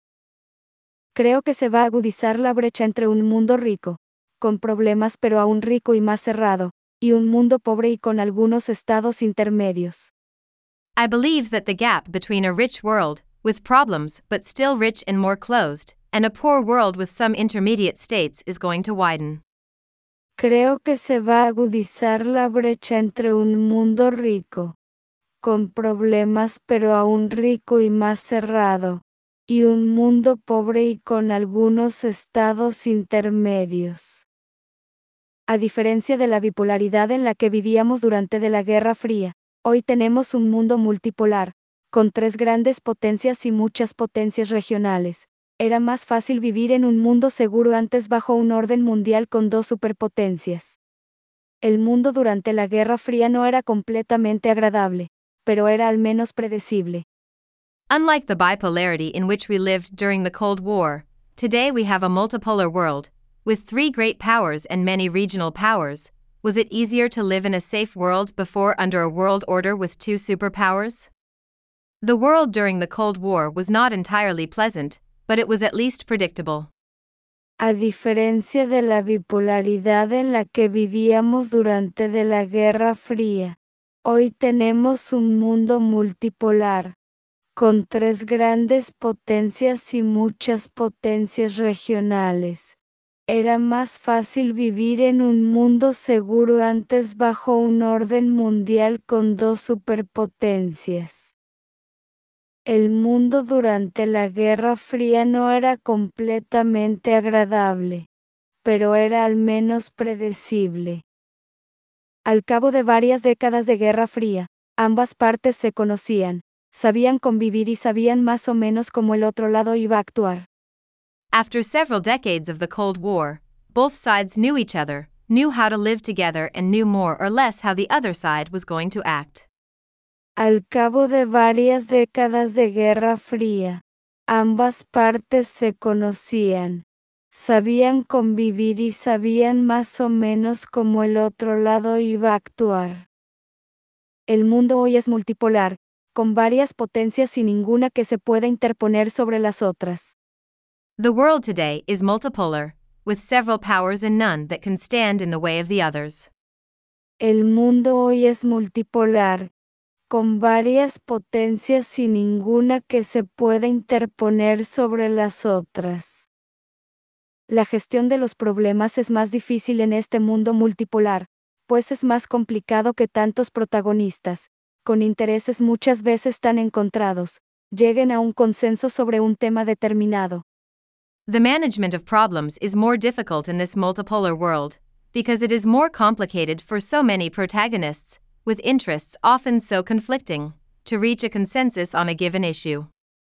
Creo que se va a agudizar la brecha entre un mundo rico, con problemas pero aún rico y más cerrado, y un mundo pobre y con algunos estados intermedios. I believe that the gap between a rich world, with problems but still rich and more closed, and a poor world with some intermediate states is going to widen. Creo que se va a agudizar la brecha entre un mundo rico, con problemas pero aún rico y más cerrado, y un mundo pobre y con algunos estados intermedios. A diferencia de la bipolaridad en la que vivíamos durante de la Guerra Fría, hoy tenemos un mundo multipolar, con tres grandes potencias y muchas potencias regionales. Era más fácil vivir en un mundo seguro antes bajo un orden mundial con dos superpotencias. El mundo durante la Guerra Fría no era completamente agradable, pero era al menos predecible. Unlike the bipolarity in which we lived during the Cold War, today we have a multipolar world, with three great powers and many regional powers. Was it easier to live in a safe world before under a world order with two superpowers? The world during the Cold War was not entirely pleasant, but it was at least predictable. A diferencia de la bipolaridad en la que vivíamos durante de la Guerra Fría, hoy tenemos un mundo multipolar, con tres grandes potencias y muchas potencias regionales. Era más fácil vivir en un mundo seguro antes bajo un orden mundial con dos superpotencias. El mundo durante la Guerra Fría no era completamente agradable, pero era al menos predecible. Al cabo de varias décadas de Guerra Fría, ambas partes se conocían, sabían convivir y sabían más o menos cómo el otro lado iba a actuar. After several decades of the Cold War, both sides knew each other, knew how to live together and knew more or less how the other side was going to act. Al cabo de varias décadas de Guerra Fría, ambas partes se conocían, sabían convivir y sabían más o menos cómo el otro lado iba a actuar. El mundo hoy es multipolar, con varias potencias y ninguna que se pueda interponer sobre las otras. The world today is multipolar, with several powers and none that can stand in the way of the others. El mundo hoy es multipolar, con varias potencias y ninguna que se pueda interponer sobre las otras. La gestión de los problemas es más difícil en este mundo multipolar, pues es más complicado que tantos protagonistas, con intereses muchas veces tan encontrados, lleguen a un consenso sobre un tema determinado. The management of problems is more difficult in this multipolar world, because it is more complicated for so many protagonists, with interests often so conflicting, to reach a consensus on a given issue.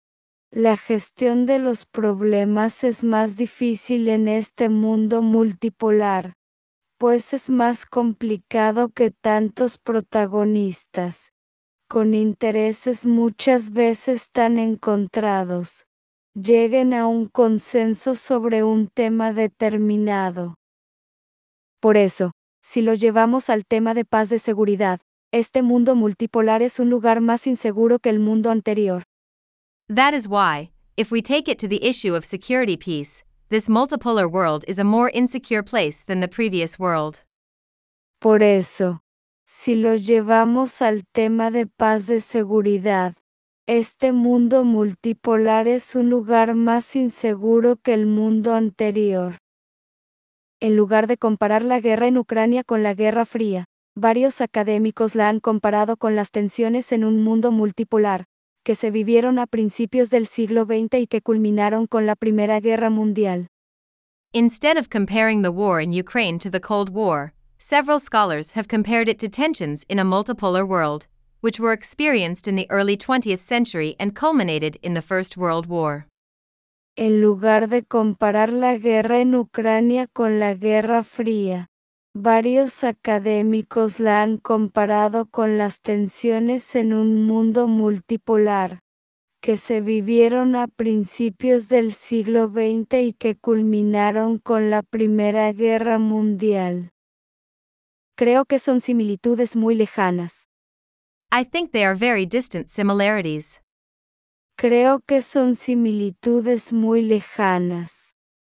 La gestión de los problemas es más difícil en este mundo multipolar, pues es más complicado que tantos protagonistas, con intereses muchas veces tan encontrados, lleguen a un consenso sobre un tema determinado. Por eso, si lo llevamos al tema de paz de seguridad, este mundo multipolar es un lugar más inseguro que el mundo anterior. That is why, if we take it to the issue of security peace, this multipolar world is a more insecure place than the previous world. Por eso, si lo llevamos al tema de paz de seguridad, este mundo multipolar es un lugar más inseguro que el mundo anterior. En lugar de comparar la guerra en Ucrania con la Guerra Fría, varios académicos la han comparado con las tensiones en un mundo multipolar, que se vivieron a principios del siglo veinte y que culminaron con la Primera Guerra Mundial. Instead of comparing the war in Ukraine to the Cold War, several scholars have compared it to tensions in a multipolar world, which were experienced in the early twentieth century and culminated in the First World War. En lugar de comparar la guerra en Ucrania con la Guerra Fría, varios académicos la han comparado con las tensiones en un mundo multipolar, que se vivieron a principios del siglo veinte y que culminaron con la Primera Guerra Mundial. Creo que son similitudes muy lejanas. I think they are very distant similarities. Creo que son similitudes muy lejanas.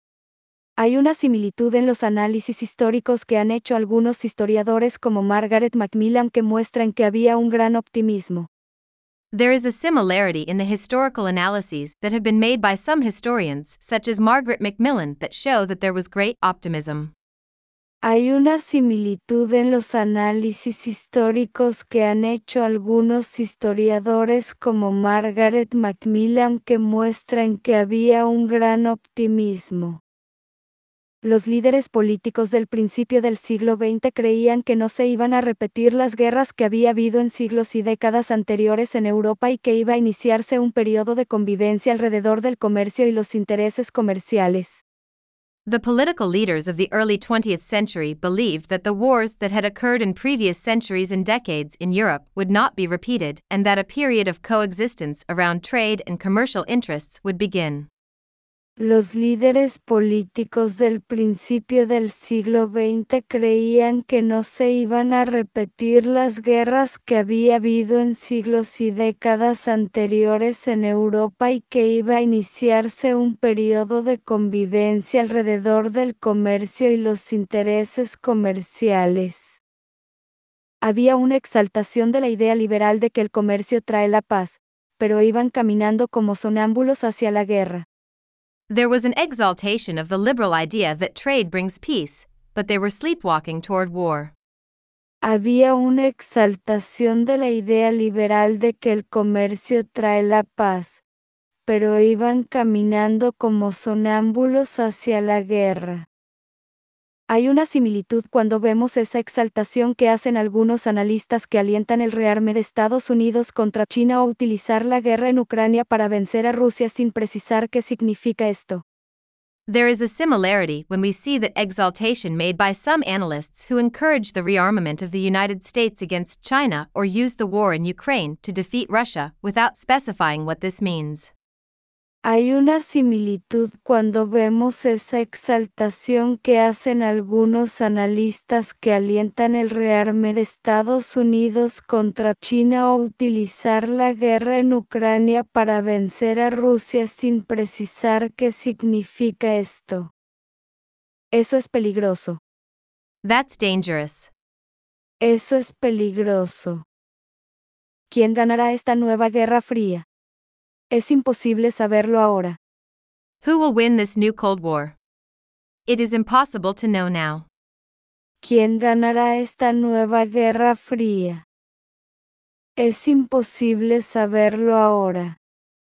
Hay una similitud en los análisis históricos que han hecho algunos historiadores como Margaret Macmillan que muestran que había un gran optimismo. There is a similarity in the historical analyses that have been made by some historians, such as Margaret Macmillan, that show that there was great optimism. Hay una similitud en los análisis históricos que han hecho algunos historiadores como Margaret Macmillan que muestran que había un gran optimismo. Los líderes políticos del principio del siglo veinte creían que no se iban a repetir las guerras que había habido en siglos y décadas anteriores en Europa y que iba a iniciarse un periodo de convivencia alrededor del comercio y los intereses comerciales. The political leaders of the early twentieth century believed that the wars that had occurred in previous centuries and decades in Europe would not be repeated and that a period of coexistence around trade and commercial interests would begin. Los líderes políticos del principio del siglo veinte creían que no se iban a repetir las guerras que había habido en siglos y décadas anteriores en Europa y que iba a iniciarse un periodo de convivencia alrededor del comercio y los intereses comerciales. Había una exaltación de la idea liberal de que el comercio trae la paz, pero iban caminando como sonámbulos hacia la guerra. There was an exaltation of the liberal idea that trade brings peace, but they were sleepwalking toward war. Había una exaltación de la idea liberal de que el comercio trae la paz, pero iban caminando como sonámbulos hacia la guerra. Hay una similitud cuando vemos esa exaltación que hacen algunos analistas que alientan el rearme de Estados Unidos contra China o utilizar la guerra en Ucrania para vencer a Rusia sin precisar qué significa esto. There is a similarity when we see that exaltation made by some analysts who encourage the rearmament of the United States against China or use the war in Ukraine to defeat Russia without specifying what this means. Hay una similitud cuando vemos esa exaltación que hacen algunos analistas que alientan el rearme de Estados Unidos contra China o utilizar la guerra en Ucrania para vencer a Rusia sin precisar qué significa esto. Eso es peligroso. That's dangerous. Eso es peligroso. ¿Quién ganará esta nueva guerra fría? Es imposible saberlo ahora. Who will win this new Cold War? It is impossible to know now. ¿Quién ganará esta nueva guerra fría? Es imposible saberlo ahora.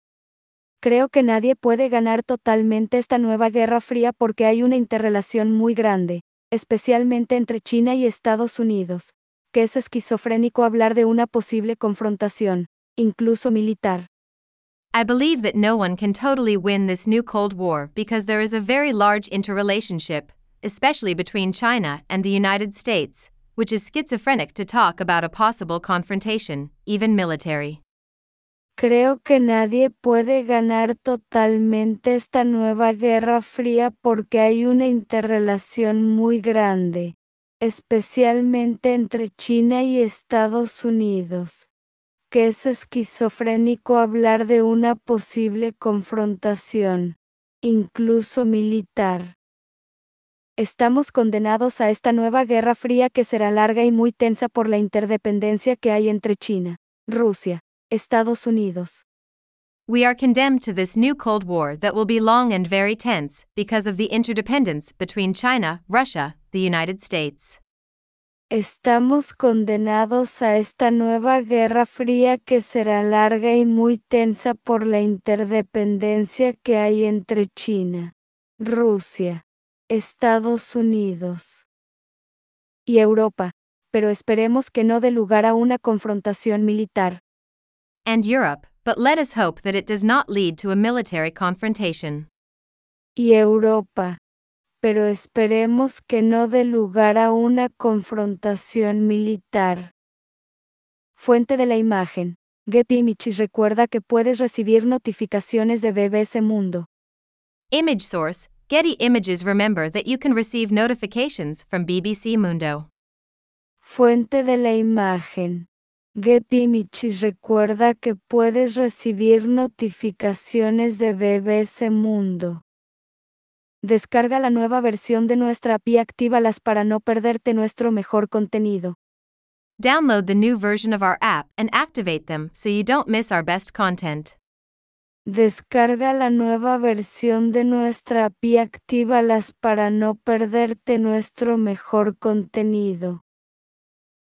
Creo que nadie puede ganar totalmente esta nueva guerra fría porque hay una interrelación muy grande, especialmente entre China y Estados Unidos, que es esquizofrénico hablar de una posible confrontación, incluso militar. I believe that no one can totally win this new Cold War because there is a very large interrelationship, especially between China and the United States, which is schizophrenic to talk about a possible confrontation, even military. Creo que nadie puede ganar totalmente esta nueva guerra fría porque hay una interrelación muy grande, especialmente entre China y Estados Unidos, que es esquizofrénico hablar de una posible confrontación, incluso militar. Estamos condenados a esta nueva guerra fría que será larga y muy tensa por la interdependencia que hay entre China, Rusia, Estados Unidos. We are condemned to this new Cold War that will be long and very tense because of the interdependence between China, Russia, the United States. Estamos condenados a esta nueva guerra fría que será larga y muy tensa por la interdependencia que hay entre China, Rusia, Estados Unidos y Europa, pero esperemos que no dé lugar a una confrontación militar. And Europe, but let us hope that it does not lead to a military confrontation. Y Europa, pero esperemos que no dé lugar a una confrontación militar. Fuente de la imagen. Getty Images. Recuerda que puedes recibir notificaciones de B B C Mundo. Image source, Getty Images. Remember that you can receive notifications from B B C Mundo. Fuente de la imagen. Getty Images. Recuerda que puedes recibir notificaciones de B B C Mundo. Descarga la nueva versión de nuestra app y actívalas para no perderte nuestro mejor contenido. Download the new version of our app and activate them so you don't miss our best content. Descarga la nueva versión de nuestra app y actívalas para no perderte nuestro mejor contenido.